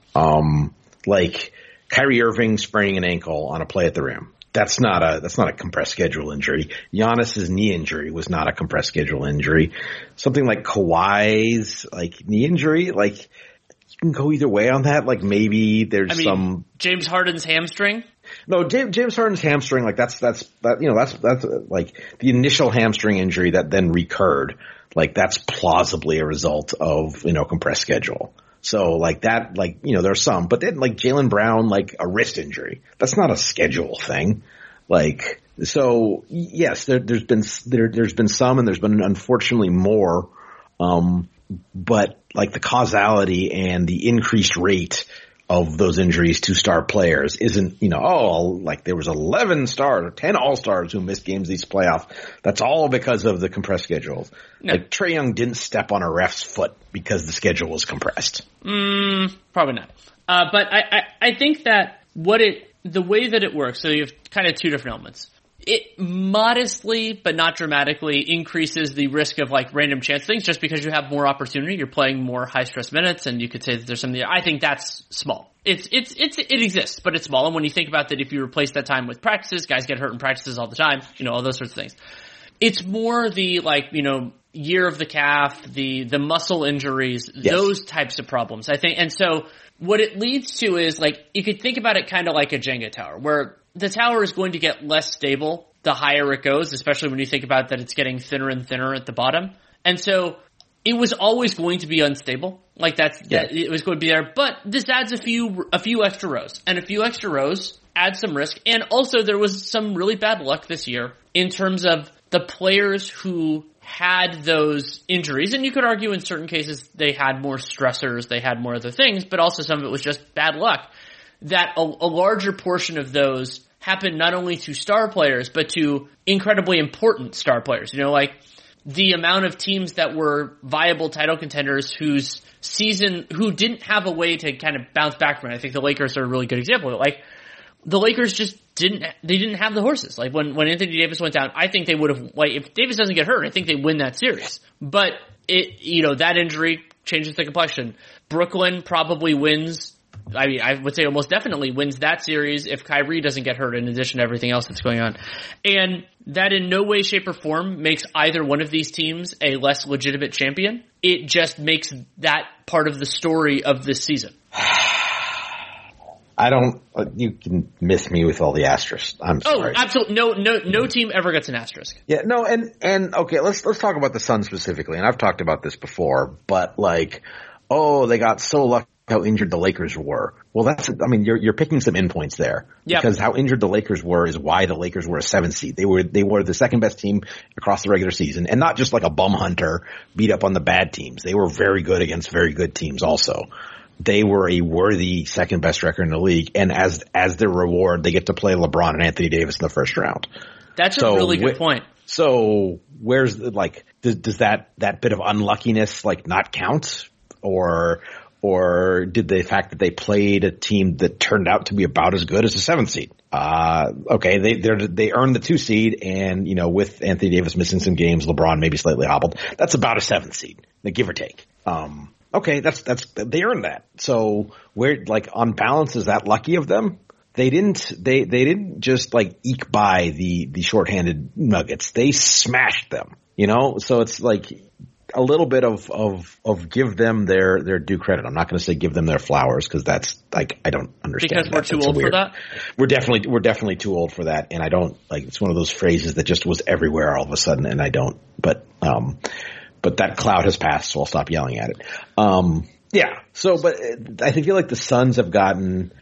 Kyrie Irving spraining an ankle on a play at the rim. That's not a compressed schedule injury. Giannis's knee injury was not a compressed schedule injury. Something like Kawhi's knee injury, you can go either way on that. Maybe there's James Harden's hamstring. No, James Harden's hamstring, that's the initial hamstring injury that then recurred. That's plausibly a result of, compressed schedule. So there are some, but then Jaylen Brown, a wrist injury. That's not a schedule thing. So yes, there's been some, and there's been unfortunately more. But the causality and the increased rate of those injuries to star players isn't, there was 11 stars or 10 all-stars who missed games these playoffs. That's all because of the compressed schedules. No. Trae Young didn't step on a ref's foot because the schedule was compressed. Probably not. But I think that the way that it works, so you have kind of two different elements. It modestly, but not dramatically, increases the risk of random chance things just because you have more opportunity. You're playing more high stress minutes, and you could say that there's something there. I think that's small. It exists, but it's small. And when you think about that, if you replace that time with practices, guys get hurt in practices all the time, all those sorts of things. It's more the year of the calf, the muscle injuries, yes, those types of problems, I think. And so what it leads to is you could think about it kind of like a Jenga tower, where the tower is going to get less stable the higher it goes, especially when you think about that it's getting thinner and thinner at the bottom. And so it was always going to be unstable. It was going to be there, but this adds a few extra rows, and a few extra rows add some risk. And also there was some really bad luck this year in terms of the players who had those injuries. And you could argue in certain cases they had more stressors, they had more other things, but also some of it was just bad luck. That a larger portion of those happened not only to star players, but to incredibly important star players. The amount of teams that were viable title contenders who didn't have a way to kind of bounce back from it. I think the Lakers are a really good example of it. The Lakers just didn't have the horses. When Anthony Davis went down, I think they would have, if Davis doesn't get hurt, I think they win that series. But that injury changes the complexion. Brooklyn probably wins. I would say almost definitely wins that series if Kyrie doesn't get hurt, in addition to everything else that's going on. And that in no way, shape, or form makes either one of these teams a less legitimate champion. It just makes that part of the story of this season. You can miss me with all the asterisks. I'm sorry. Oh, absolutely. No team ever gets an asterisk. Yeah, no, and okay, let's talk about the Suns specifically. And I've talked about this before, but they got so lucky how injured the Lakers were. Well, you're picking some endpoints there. Yep. Because how injured the Lakers were is why the Lakers were a 7th seed. They were the second best team across the regular season, and not just a bum hunter beat up on the bad teams. They were very good against very good teams also. They were a worthy second best record in the league, and as their reward, they get to play LeBron and Anthony Davis in the first round. That's a really good point. So where's does that bit of unluckiness not count? Or did the fact that they played a team that turned out to be about as good as the 7th seed? Okay, they earned the 2 seed, and with Anthony Davis missing some games, LeBron maybe slightly hobbled. That's about a 7th seed, give or take. Okay, they earned that. So where, like, on balance, is that lucky of them? They didn't just like eke by the shorthanded Nuggets. They smashed them, you know? So it's like a little bit of give them their due credit. I'm not going to say give them their flowers, because that's like, I don't understand. Because we're too old for that? We're definitely too old for that. And I don't, like, it's one of those phrases that just was everywhere all of a sudden, and I don't, but that cloud has passed, so I'll stop yelling at it. Yeah. So, but I feel like the Suns have gotten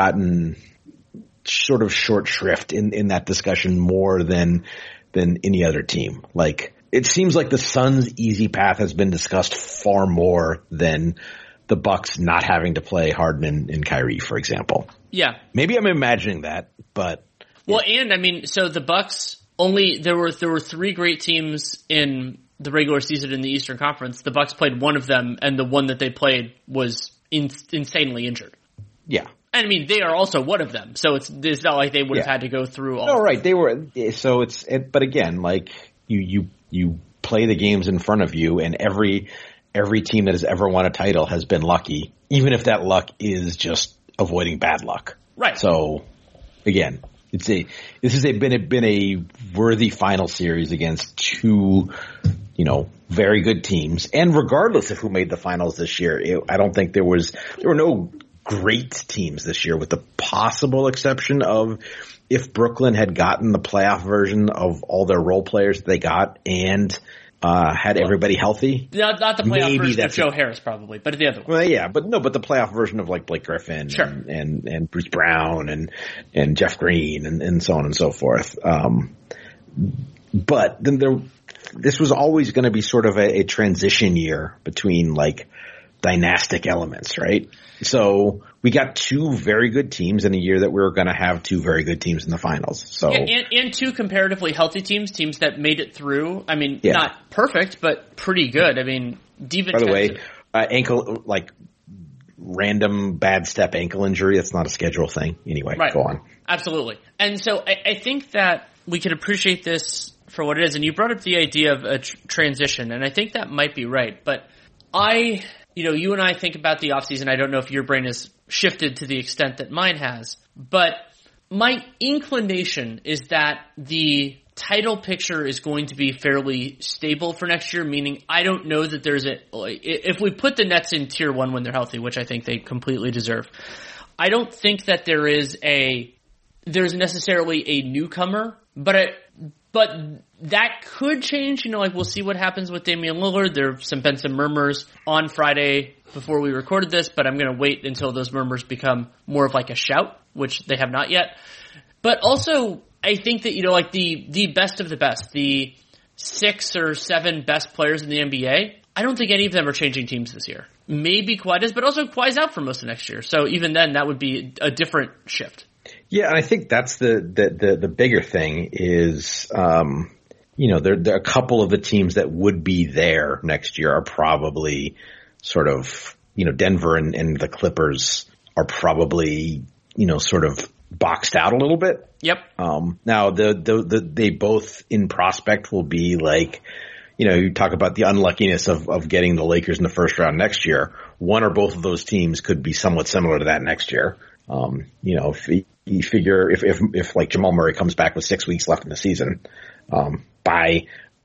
sort of short shrift in that discussion more than any other team. Like, it seems like the Suns' easy path has been discussed far more than the Bucks not having to play Harden and Kyrie, for example. Yeah. Maybe I'm imagining that, but well, and I mean, so the Bucks there were 3 great teams in the regular season in the Eastern Conference. The Bucks played one of them, and the one that they played was insanely injured. Yeah. And I mean, they are also one of them, so it's not like they would have had to go through all. No, right. They were. So but again, like you play the games in front of you, and every team that has ever won a title has been lucky, even if that luck is just avoiding bad luck. Right. So again, this has been a worthy final series against 2, very good teams. And regardless of who made the finals this year, I don't think there were no great teams this year, with the possible exception of if Brooklyn had gotten the playoff version of all their role players that they got and had everybody healthy. Not the playoff version of Joe Harris, probably, but the other one. Well, yeah, but the playoff version of like Blake Griffin, sure, and Bruce Brown and Jeff Green and so on and so forth. But then this was always going to be sort of a transition year between like dynastic elements, right? So we got 2 very good teams in a year that we were going to have 2 very good teams in the finals. So and 2 comparatively healthy teams that made it through. I mean, not perfect, but pretty good. I mean, DiVincenzo. By the way, ankle, like random bad step ankle injury. That's not a schedule thing. Anyway, right. Go on. Absolutely. And so I think that we could appreciate this for what it is. And you brought up the idea of a transition, and I think that might be right. But you and I think about the offseason. I don't know if your brain has shifted to the extent that mine has, but my inclination is that the title picture is going to be fairly stable for next year, meaning I don't know that if we put the Nets in tier 1 when they're healthy, which I think they completely deserve, I don't think that there's necessarily a newcomer, but that could change. We'll see what happens with Damian Lillard. There have been some murmurs on Friday before we recorded this, but I'm going to wait until those murmurs become more of like a shout, which they have not yet. But also, I think that, the best of the best, the 6 or 7 best players in the NBA, I don't think any of them are changing teams this year. Maybe Kawhi does, but also Kawhi's out for most of next year. So even then, that would be a different shift. Yeah, and I think that's the bigger thing is, there are a couple of the teams that would be there next year are probably sort of, Denver and the Clippers are probably, sort of boxed out a little bit. Yep. Now they both in prospect will be like, you talk about the unluckiness of getting the Lakers in the first round next year. One or both of those teams could be somewhat similar to that next year. If you figure if like Jamal Murray comes back with 6 weeks left in the season, by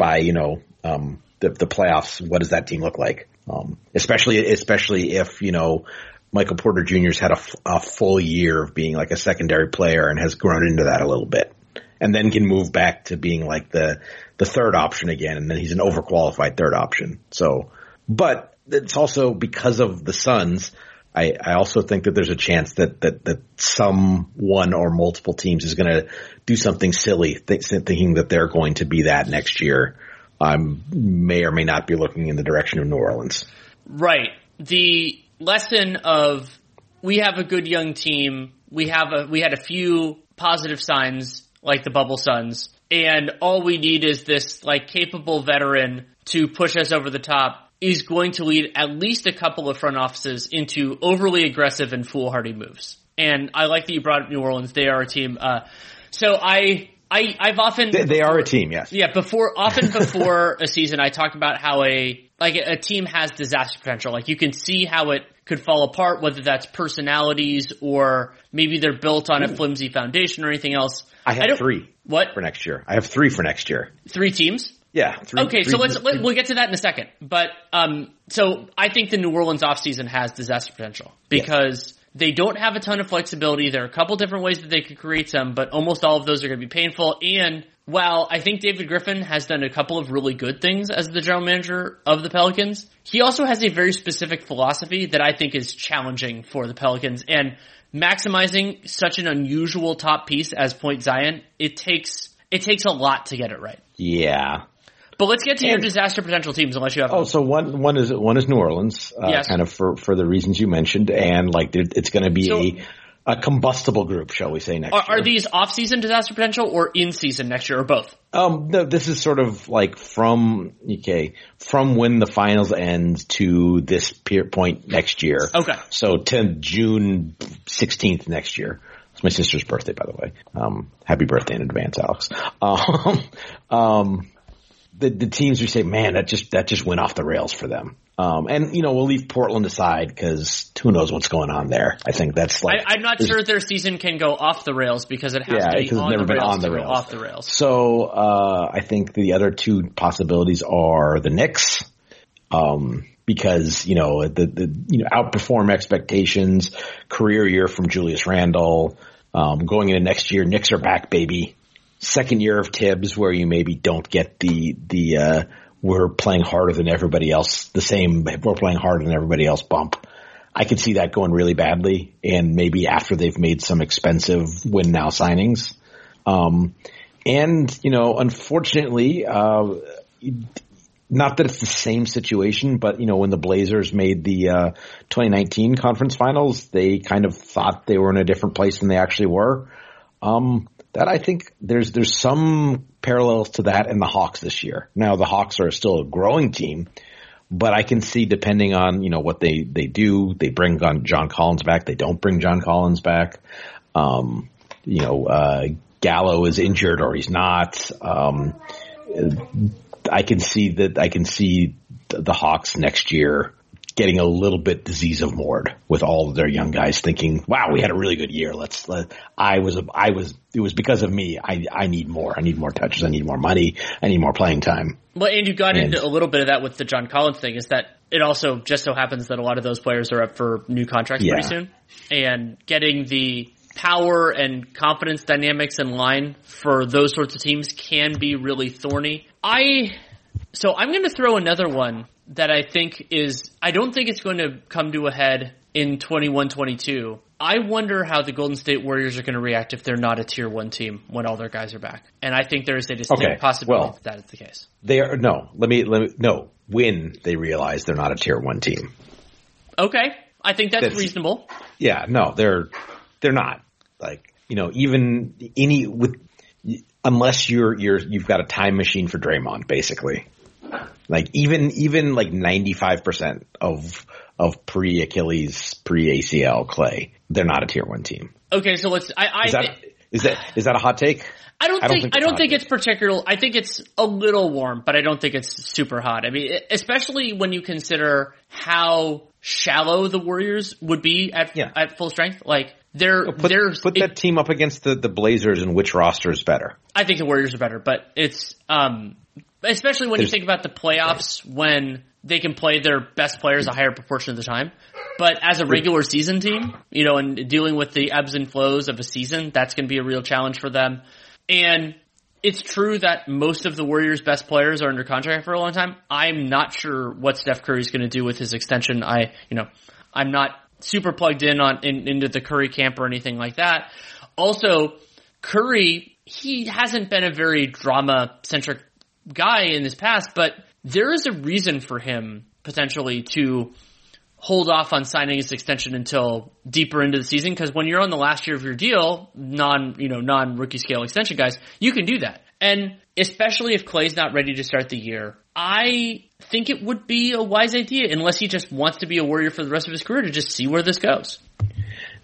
the playoffs, what does that team look like? Especially if, Michael Porter Jr.'s had a full year of being like a secondary player and has grown into that a little bit, and then can move back to being like the third option again. And then he's an overqualified third option. So, but it's also because of the Suns. I also think that there's a chance that someone or multiple teams is going to do something silly, thinking that they're going to be that next year. May or may not be looking in the direction of New Orleans. Right. The lesson of we have a good young team. We had a few positive signs like the Bubble Suns, and all we need is this like capable veteran to push us over the top. Is going to lead at least a couple of front offices into overly aggressive and foolhardy moves. And I like that you brought up New Orleans. They are a team. So I I've often they are a team, yes. Yeah, before a season, I talked about how a team has disaster potential. Like you can see how it could fall apart, whether that's personalities or maybe they're built on a flimsy foundation or anything else. I have 3. What? For next year. I have 3 for next year. 3 teams? Yeah. So we'll get to that in a second. But, so I think the New Orleans offseason has disaster potential because they don't have a ton of flexibility. There are a couple different ways that they could create some, but almost all of those are going to be painful. And while I think David Griffin has done a couple of really good things as the general manager of the Pelicans, he also has a very specific philosophy that I think is challenging for the Pelicans. And maximizing such an unusual top piece as Point Zion, it takes a lot to get it right. Yeah. But let's get to your disaster potential teams, unless you have. So one is New Orleans, yes. Kind of for the reasons you mentioned, and like it's going to be a combustible group, shall we say, next year. Are these off-season disaster potential or in-season next year, or both? No, this is sort of like from when the finals ends to this point next year. Okay. So to June 16th next year. It's my sister's birthday, by the way. Happy birthday in advance, Alex. The teams we say, man, that just went off the rails for them. And we'll leave Portland aside because who knows what's going on there. I think that's like I'm not sure their season can go off the rails because it has to be on the rails to go off the rails. So I think the other 2 possibilities are the Knicks, because the outperform expectations, career year from Julius Randle, going into next year, Knicks are back, baby. Second year of Tibbs, where you maybe don't get the we're playing harder than everybody else, we're playing harder than everybody else bump. I could see that going really badly, and maybe after they've made some expensive win now signings. Unfortunately, not that it's the same situation, but when the Blazers made the 2019 conference finals, they kind of thought they were in a different place than they actually were. That I think there's some parallels to that in the Hawks this year. Now the Hawks are still a growing team, but I can see depending on what they do, they bring on John Collins back, they don't bring John Collins back. Gallo is injured or he's not. I can see the Hawks next year getting a little bit disease of Mord with all of their young guys thinking, wow, we had a really good year. It was because of me. I need more. I need more touches. I need more money. I need more playing time. Well, and you got into a little bit of that with the John Collins thing, is that it also just so happens that a lot of those players are up for new contracts pretty soon. And getting the power and confidence dynamics in line for those sorts of teams can be really thorny. So I'm going to throw another one that I don't think it's going to come to a head in 21-22. I wonder how the Golden State Warriors are going to react if they're not a tier 1 team when all their guys are back. And I think there is a distinct possibility that is the case. They are, when they realize they're not a tier 1 team. Okay. I think that's reasonable. Yeah, no, they're not. Like, even unless you've got a time machine for Draymond, basically. Like even like 95% of pre-Achilles, pre-ACL Clay, they're not a tier 1 team. Okay, so let's. Is that a hot take? I don't think it's particular. I think it's a little warm, but I don't think it's super hot. I mean, especially when you consider how shallow the Warriors would be at full strength. Like put that team up against the Blazers, and which roster is better? I think the Warriors are better, but it's especially when you think about the playoffs when they can play their best players a higher proportion of the time. But as a regular season team, and dealing with the ebbs and flows of a season, that's going to be a real challenge for them. And it's true that most of the Warriors' best players are under contract for a long time. I'm not sure what Steph Curry's going to do with his extension. I'm not super plugged into the Curry camp or anything like that. Also, Curry, he hasn't been a very drama-centric guy in his past, but there is a reason for him potentially to hold off on signing his extension until deeper into the season, because when you're on the last year of your deal, non-rookie scale extension guys, you can do that. And especially if Clay's not ready to start the year, I think it would be a wise idea, unless he just wants to be a Warrior for the rest of his career, to just see where this goes.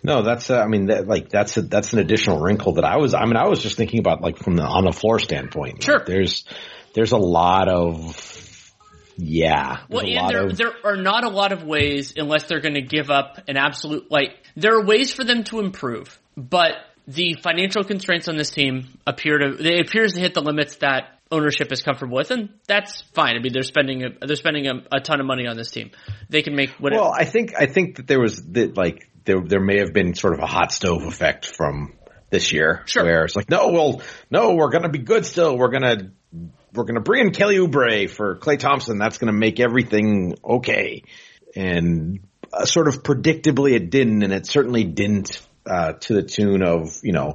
No, that's that's an additional wrinkle that I was just thinking about, like, from the on the floor standpoint. Sure. Like, there's a lot of. Yeah. Well, and there are not a lot of ways, unless they're going to give up an absolute, like, there are ways for them to improve, but the financial constraints on this team appears to hit the limits that ownership is comfortable with, and that's fine. I mean, they're spending a ton of money on this team. They can make whatever. Well, I think that there may have been sort of a hot stove effect from this year, sure, where it's like, no, we're going to be good still. We're going to bring in Kelly Oubre for Klay Thompson. That's going to make everything okay. And sort of predictably it didn't, and it certainly didn't to the tune of,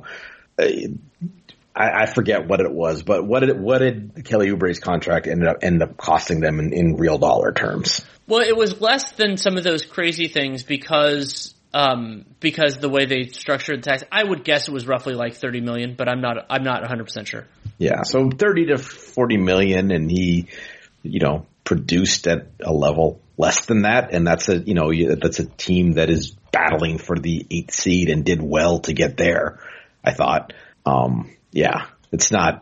I forget what it was, but what did Kelly Oubre's contract end up costing them in real dollar terms? Well, it was less than some of those crazy things because the way they structured the tax. I would guess it was roughly like $30 million, but I'm not 100% sure. Yeah, so 30 to 40 million, and he, produced at a level less than that, and that's a team that is battling for the 8th seed and did well to get there, I thought. Yeah, it's not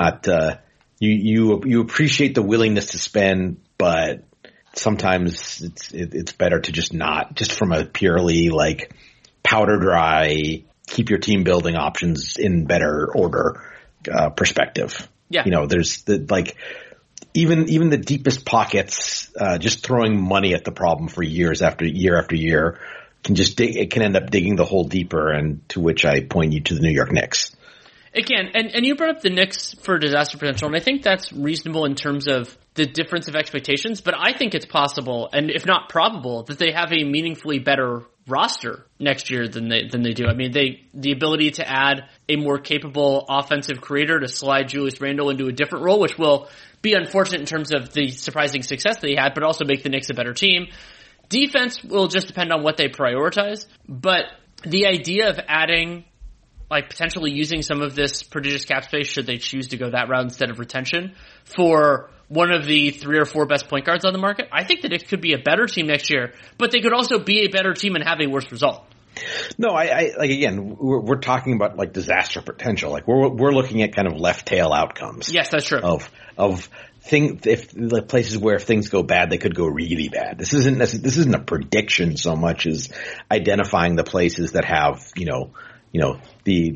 you appreciate the willingness to spend, but sometimes it's better to just from a purely like powder dry, keep your team building options in better order perspective. Yeah. There's even the deepest pockets, just throwing money at the problem for year after year can end up digging the hole deeper, and to which I point you to the New York Knicks. It can. And you brought up the Knicks for disaster potential, and I think that's reasonable in terms of the difference of expectations, but I think it's possible, and if not probable, that they have a meaningfully better roster next year than they do. I mean, the ability to add a more capable offensive creator to slide Julius Randle into a different role, which will be unfortunate in terms of the surprising success that he had, but also make the Knicks a better team. Defense will just depend on what they prioritize, but the idea of adding, like, potentially using some of this prodigious cap space, should they choose to go that route instead of retention, for one of the 3 or 4 best point guards on the market, I think the Knicks could be a better team next year, but they could also be a better team and have a worse result. No, I again, we're talking about like disaster potential. Like we're looking at kind of left tail outcomes. Yes, that's true. Of if the places where if things go bad, they could go really bad. This isn't a prediction so much as identifying the places that have the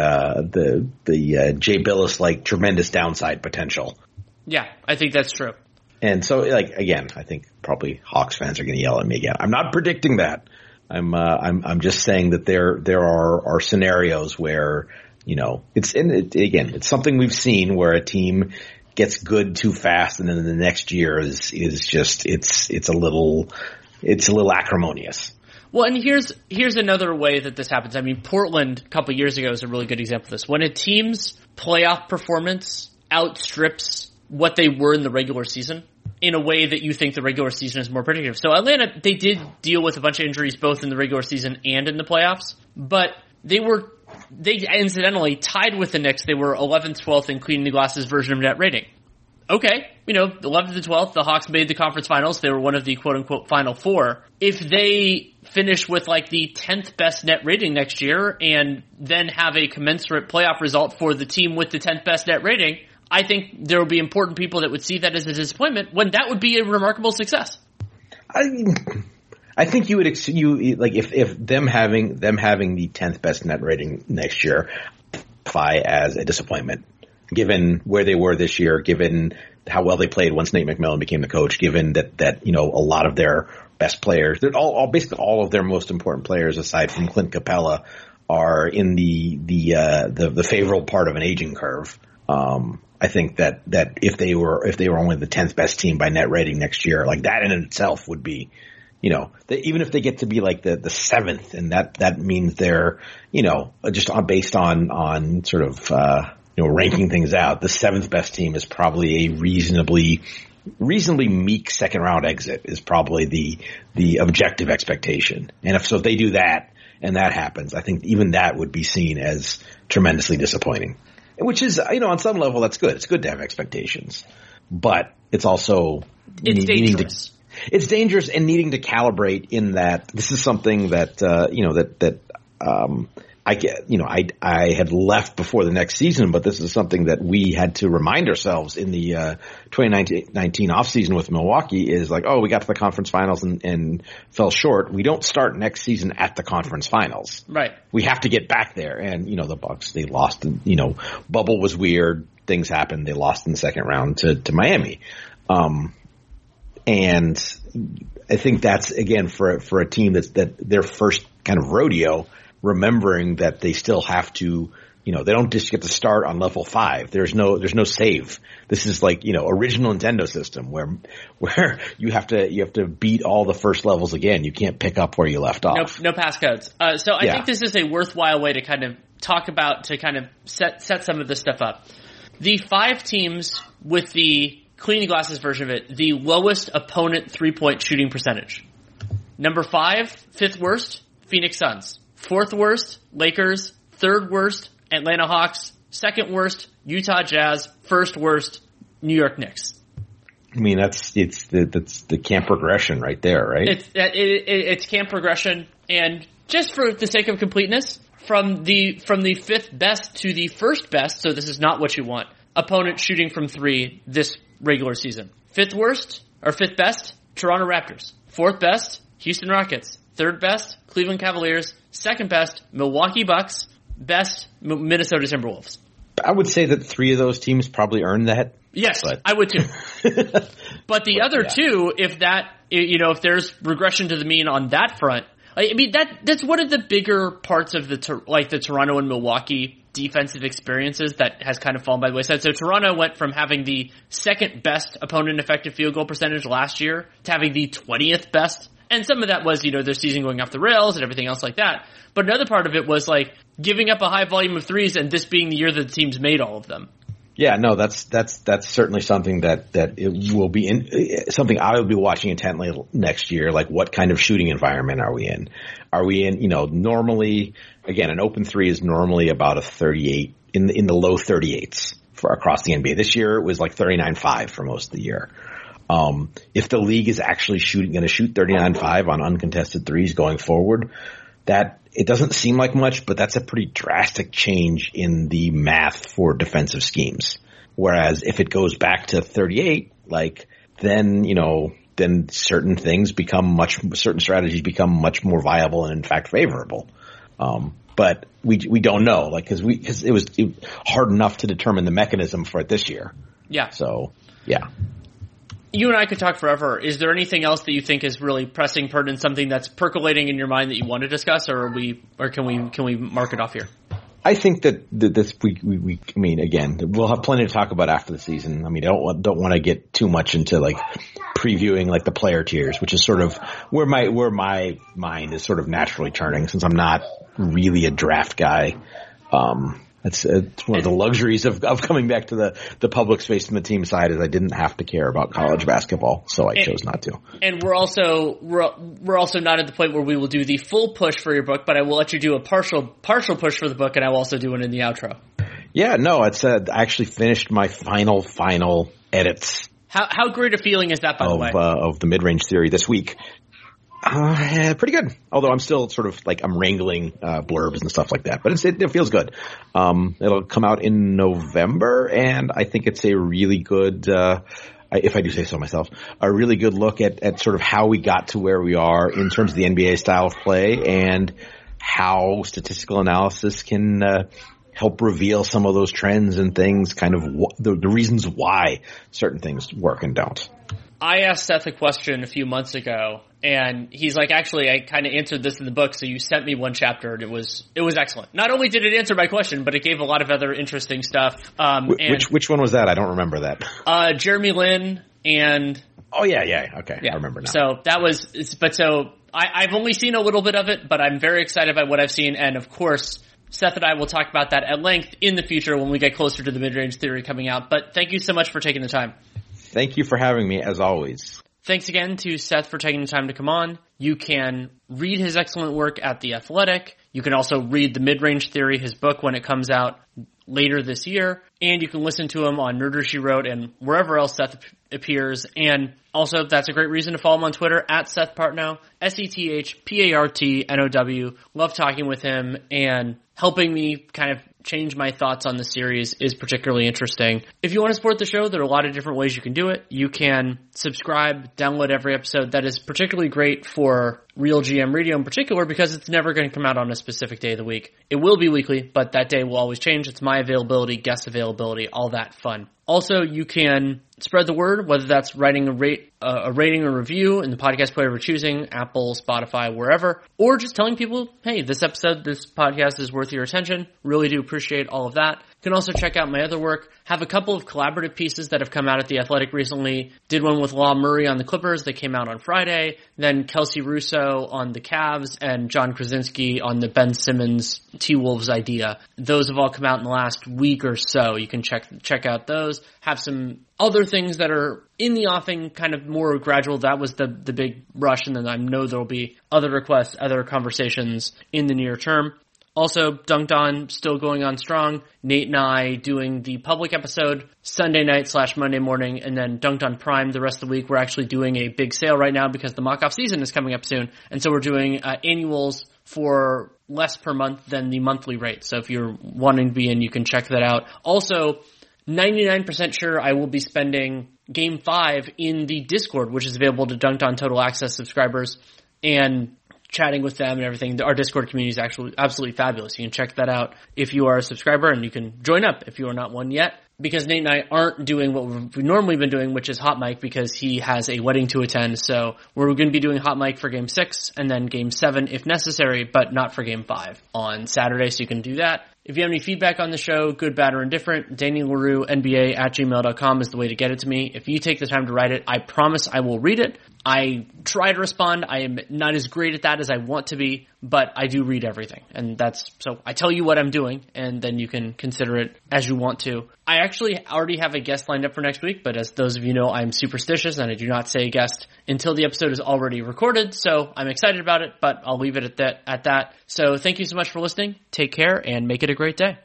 Jay Billis like tremendous downside potential. Yeah, I think that's true. And so, like, again, I think probably Hawks fans are going to yell at me again. I'm not predicting that. I'm just saying that there are scenarios where, it's something we've seen where a team gets good too fast, and then the next year is just it's a little acrimonious. Well, and here's another way that this happens. I mean, Portland a couple years ago is a really good example of this. When a team's playoff performance outstrips what they were in the regular season in a way that you think the regular season is more predictive. So Atlanta, they did deal with a bunch of injuries both in the regular season and in the playoffs, but they incidentally tied with the Knicks. They were 11th, 12th in cleaning the glasses version of net rating. Okay, 11th to 12th, the Hawks made the conference finals. They were one of the quote-unquote Final Four. If they finish with like the 10th best net rating next year and then have a commensurate playoff result for the team with the 10th best net rating, I think there will be important people that would see that as a disappointment when that would be a remarkable success. I think you would if them having the 10th best net rating next year qualify as a disappointment, given where they were this year, given how well they played once Nate McMillan became the coach, given that a lot of their best players, basically all of their most important players aside from Clint Capella are in the favorable part of an aging curve. I think that if they were only the 10th best team by net rating next year, like that in itself would be, even if they get to be like the 7th, and that means they're, just based on sort of, ranking things out, the 7th best team is probably a reasonably meek second round exit is probably the objective expectation. And if they do that and that happens, I think even that would be seen as tremendously disappointing. Which is, on some level, that's good. It's good to have expectations, but it's also dangerous. It's dangerous and needing to calibrate in that this is something that that I had left before the next season, but this is something that we had to remind ourselves in the 2019 offseason with Milwaukee is like, oh, we got to the conference finals and fell short. We don't start next season at the conference finals. Right. We have to get back there. And, the Bucks, they lost, bubble was weird. Things happened. They lost in the second round to Miami. And I think that's, again, for a team that their first kind of rodeo, remembering that they still have to, they don't just get to start on level 5. There's no save. This is like, original Nintendo system where you have to beat all the first levels again. You can't pick up where you left off. No passcodes. So I think this is a worthwhile way to kind of talk about, to kind of set some of this stuff up. The 5 teams with the cleaning glasses version of it, the lowest opponent 3-point shooting percentage. Number 5, 5th worst, Phoenix Suns. 4th worst, Lakers. 3rd worst, Atlanta Hawks. 2nd worst, Utah Jazz. 1st worst, New York Knicks. I mean, that's the camp progression right there, right? It's camp progression, and just for the sake of completeness, from the 5th best to the 1st best, so this is not what you want, opponent shooting from 3 this regular season. 5th worst, or 5th best, Toronto Raptors. 4th best, Houston Rockets. 3rd best, Cleveland Cavaliers. 2nd best, Milwaukee Bucks. Best, Minnesota Timberwolves. I would say that 3 of those teams probably earned that. Yes, I would too. But the other 2, if there's regression to the mean on that front, I mean, that's one of the bigger parts of the Toronto and Milwaukee defensive experiences that has kind of fallen by the wayside. So Toronto went from having the 2nd best opponent effective field goal percentage last year to having the 20th best. And some of that was, their season going off the rails and everything else like that. But another part of it was like giving up a high volume of threes and this being the year that the teams made all of them. Yeah, no, that's certainly something that it will be something I will be watching intently next year. Like, what kind of shooting environment are we in? Are we in, normally, again, an open 3 is normally about a 38 in the low 38s across the NBA. This year it was like 39.5 for most of the year. If the league is actually going to shoot 39.5 on uncontested threes going forward, that it doesn't seem like much, but that's a pretty drastic change in the math for defensive schemes. Whereas if it goes back to 38, then certain strategies become much more viable and in fact favorable. But we don't know, because it was hard enough to determine the mechanism for it this year. Yeah. So, yeah. You and I could talk forever. Is there anything else that you think is really pressing, pertinent, something that's percolating in your mind that you want to discuss, or can we mark it off here? I think that this we I mean, again, we'll have plenty to talk about after the season. I mean, I don't want to get too much into previewing the player tiers, which is sort of where my mind is sort of naturally turning, since I'm not really a draft guy. It's one of the luxuries of coming back to the public space from the team side, is I didn't have to care about college basketball, so I chose not to. And we're also not at the point where we will do the full push for your book, but I will let you do a partial push for the book, and I will also do one in the outro. Yeah, no, I actually finished my final edits. How great a feeling is that, by the way? Of the mid-range theory this week. Pretty good. Although I'm still sort of I'm wrangling blurbs and stuff like that, but it feels good. It'll come out in November, and I think it's a really good, if I do say so myself, a really good look at sort of how we got to where we are in terms of the NBA style of play, and how statistical analysis can help reveal some of those trends and things, kind of the reasons why certain things work and don't. I asked Seth a question a few months ago, and he's like, actually, I kind of answered this in the book, so you sent me one chapter, and it was excellent. Not only did it answer my question, but it gave a lot of other interesting stuff. Which one was that? I don't remember that. Jeremy Lin and... Oh, yeah. Okay, yeah. I remember now. So that was... But so I've only seen a little bit of it, but I'm very excited by what I've seen, and of course... Seth and I will talk about that at length in the future when we get closer to the mid-range theory coming out. But thank you so much for taking the time. Thank you for having me, as always. Thanks again to Seth for taking the time to come on. You can read his excellent work at The Athletic. You can also read The Mid-Range Theory, his book, when it comes out. later this year. And you can listen to him on Nerder She Wrote and wherever else Seth appears. And also, that's a great reason to follow him on Twitter, at Seth Partnow, SethPartnow. Love talking with him, and helping me kind of change my thoughts on the series is particularly interesting. If you want to support the show, there are a lot of different ways you can do it. You can subscribe, download every episode. That is particularly great for Real GM Radio in particular, because it's never going to come out on a specific day of the week. It will be weekly, but that day will always change. It's my availability, guest availability, all that fun. Also, you can spread the word, whether that's writing a rating or review in the podcast player we're choosing, Apple, Spotify, wherever, or just telling people, hey, this podcast is worth your attention. Really do appreciate all of that. You can also check out my other work. Have a couple of collaborative pieces that have come out at The Athletic recently. Did one with Law Murray on the Clippers that came out on Friday. Then Kelsey Russo on the Cavs and John Krasinski on the Ben Simmons T-Wolves idea. Those have all come out in the last week or so. You can check out those. Have some other things that are in the offing, kind of more gradual. That was the big rush, and then I know there will be other requests, other conversations in the near term. Also, Dunked On still going on strong. Nate and I doing the public episode Sunday night / Monday morning, and then Dunked On Prime the rest of the week. We're actually doing a big sale right now because the mock-off season is coming up soon, and so we're doing annuals for less per month than the monthly rate. So if you're wanting to be in, you can check that out. Also, 99% sure I will be spending Game 5 in the Discord, which is available to Dunked On Total Access subscribers, and chatting with them and everything. Our Discord community is actually absolutely fabulous. You can check that out if you are a subscriber, and you can join up if you are not one yet. Because Nate and I aren't doing what we've normally been doing, which is Hot Mic, because he has a wedding to attend. So we're going to be doing Hot Mic for Game 6 and then Game 7 if necessary, but not for Game 5 on Saturday, so you can do that. If you have any feedback on the show, good, bad, or indifferent, DanielLaRue@gmail.com is the way to get it to me. If you take the time to write it, I promise I will read it. I try to respond. I am not as great at that as I want to be, but I do read everything. And so I tell you what I'm doing, and then you can consider it as you want to. I actually already have a guest lined up for next week, but as those of you know, I'm superstitious and I do not say guest until the episode is already recorded. So I'm excited about it, but I'll leave it at that. So thank you so much for listening. Take care and make it a great day.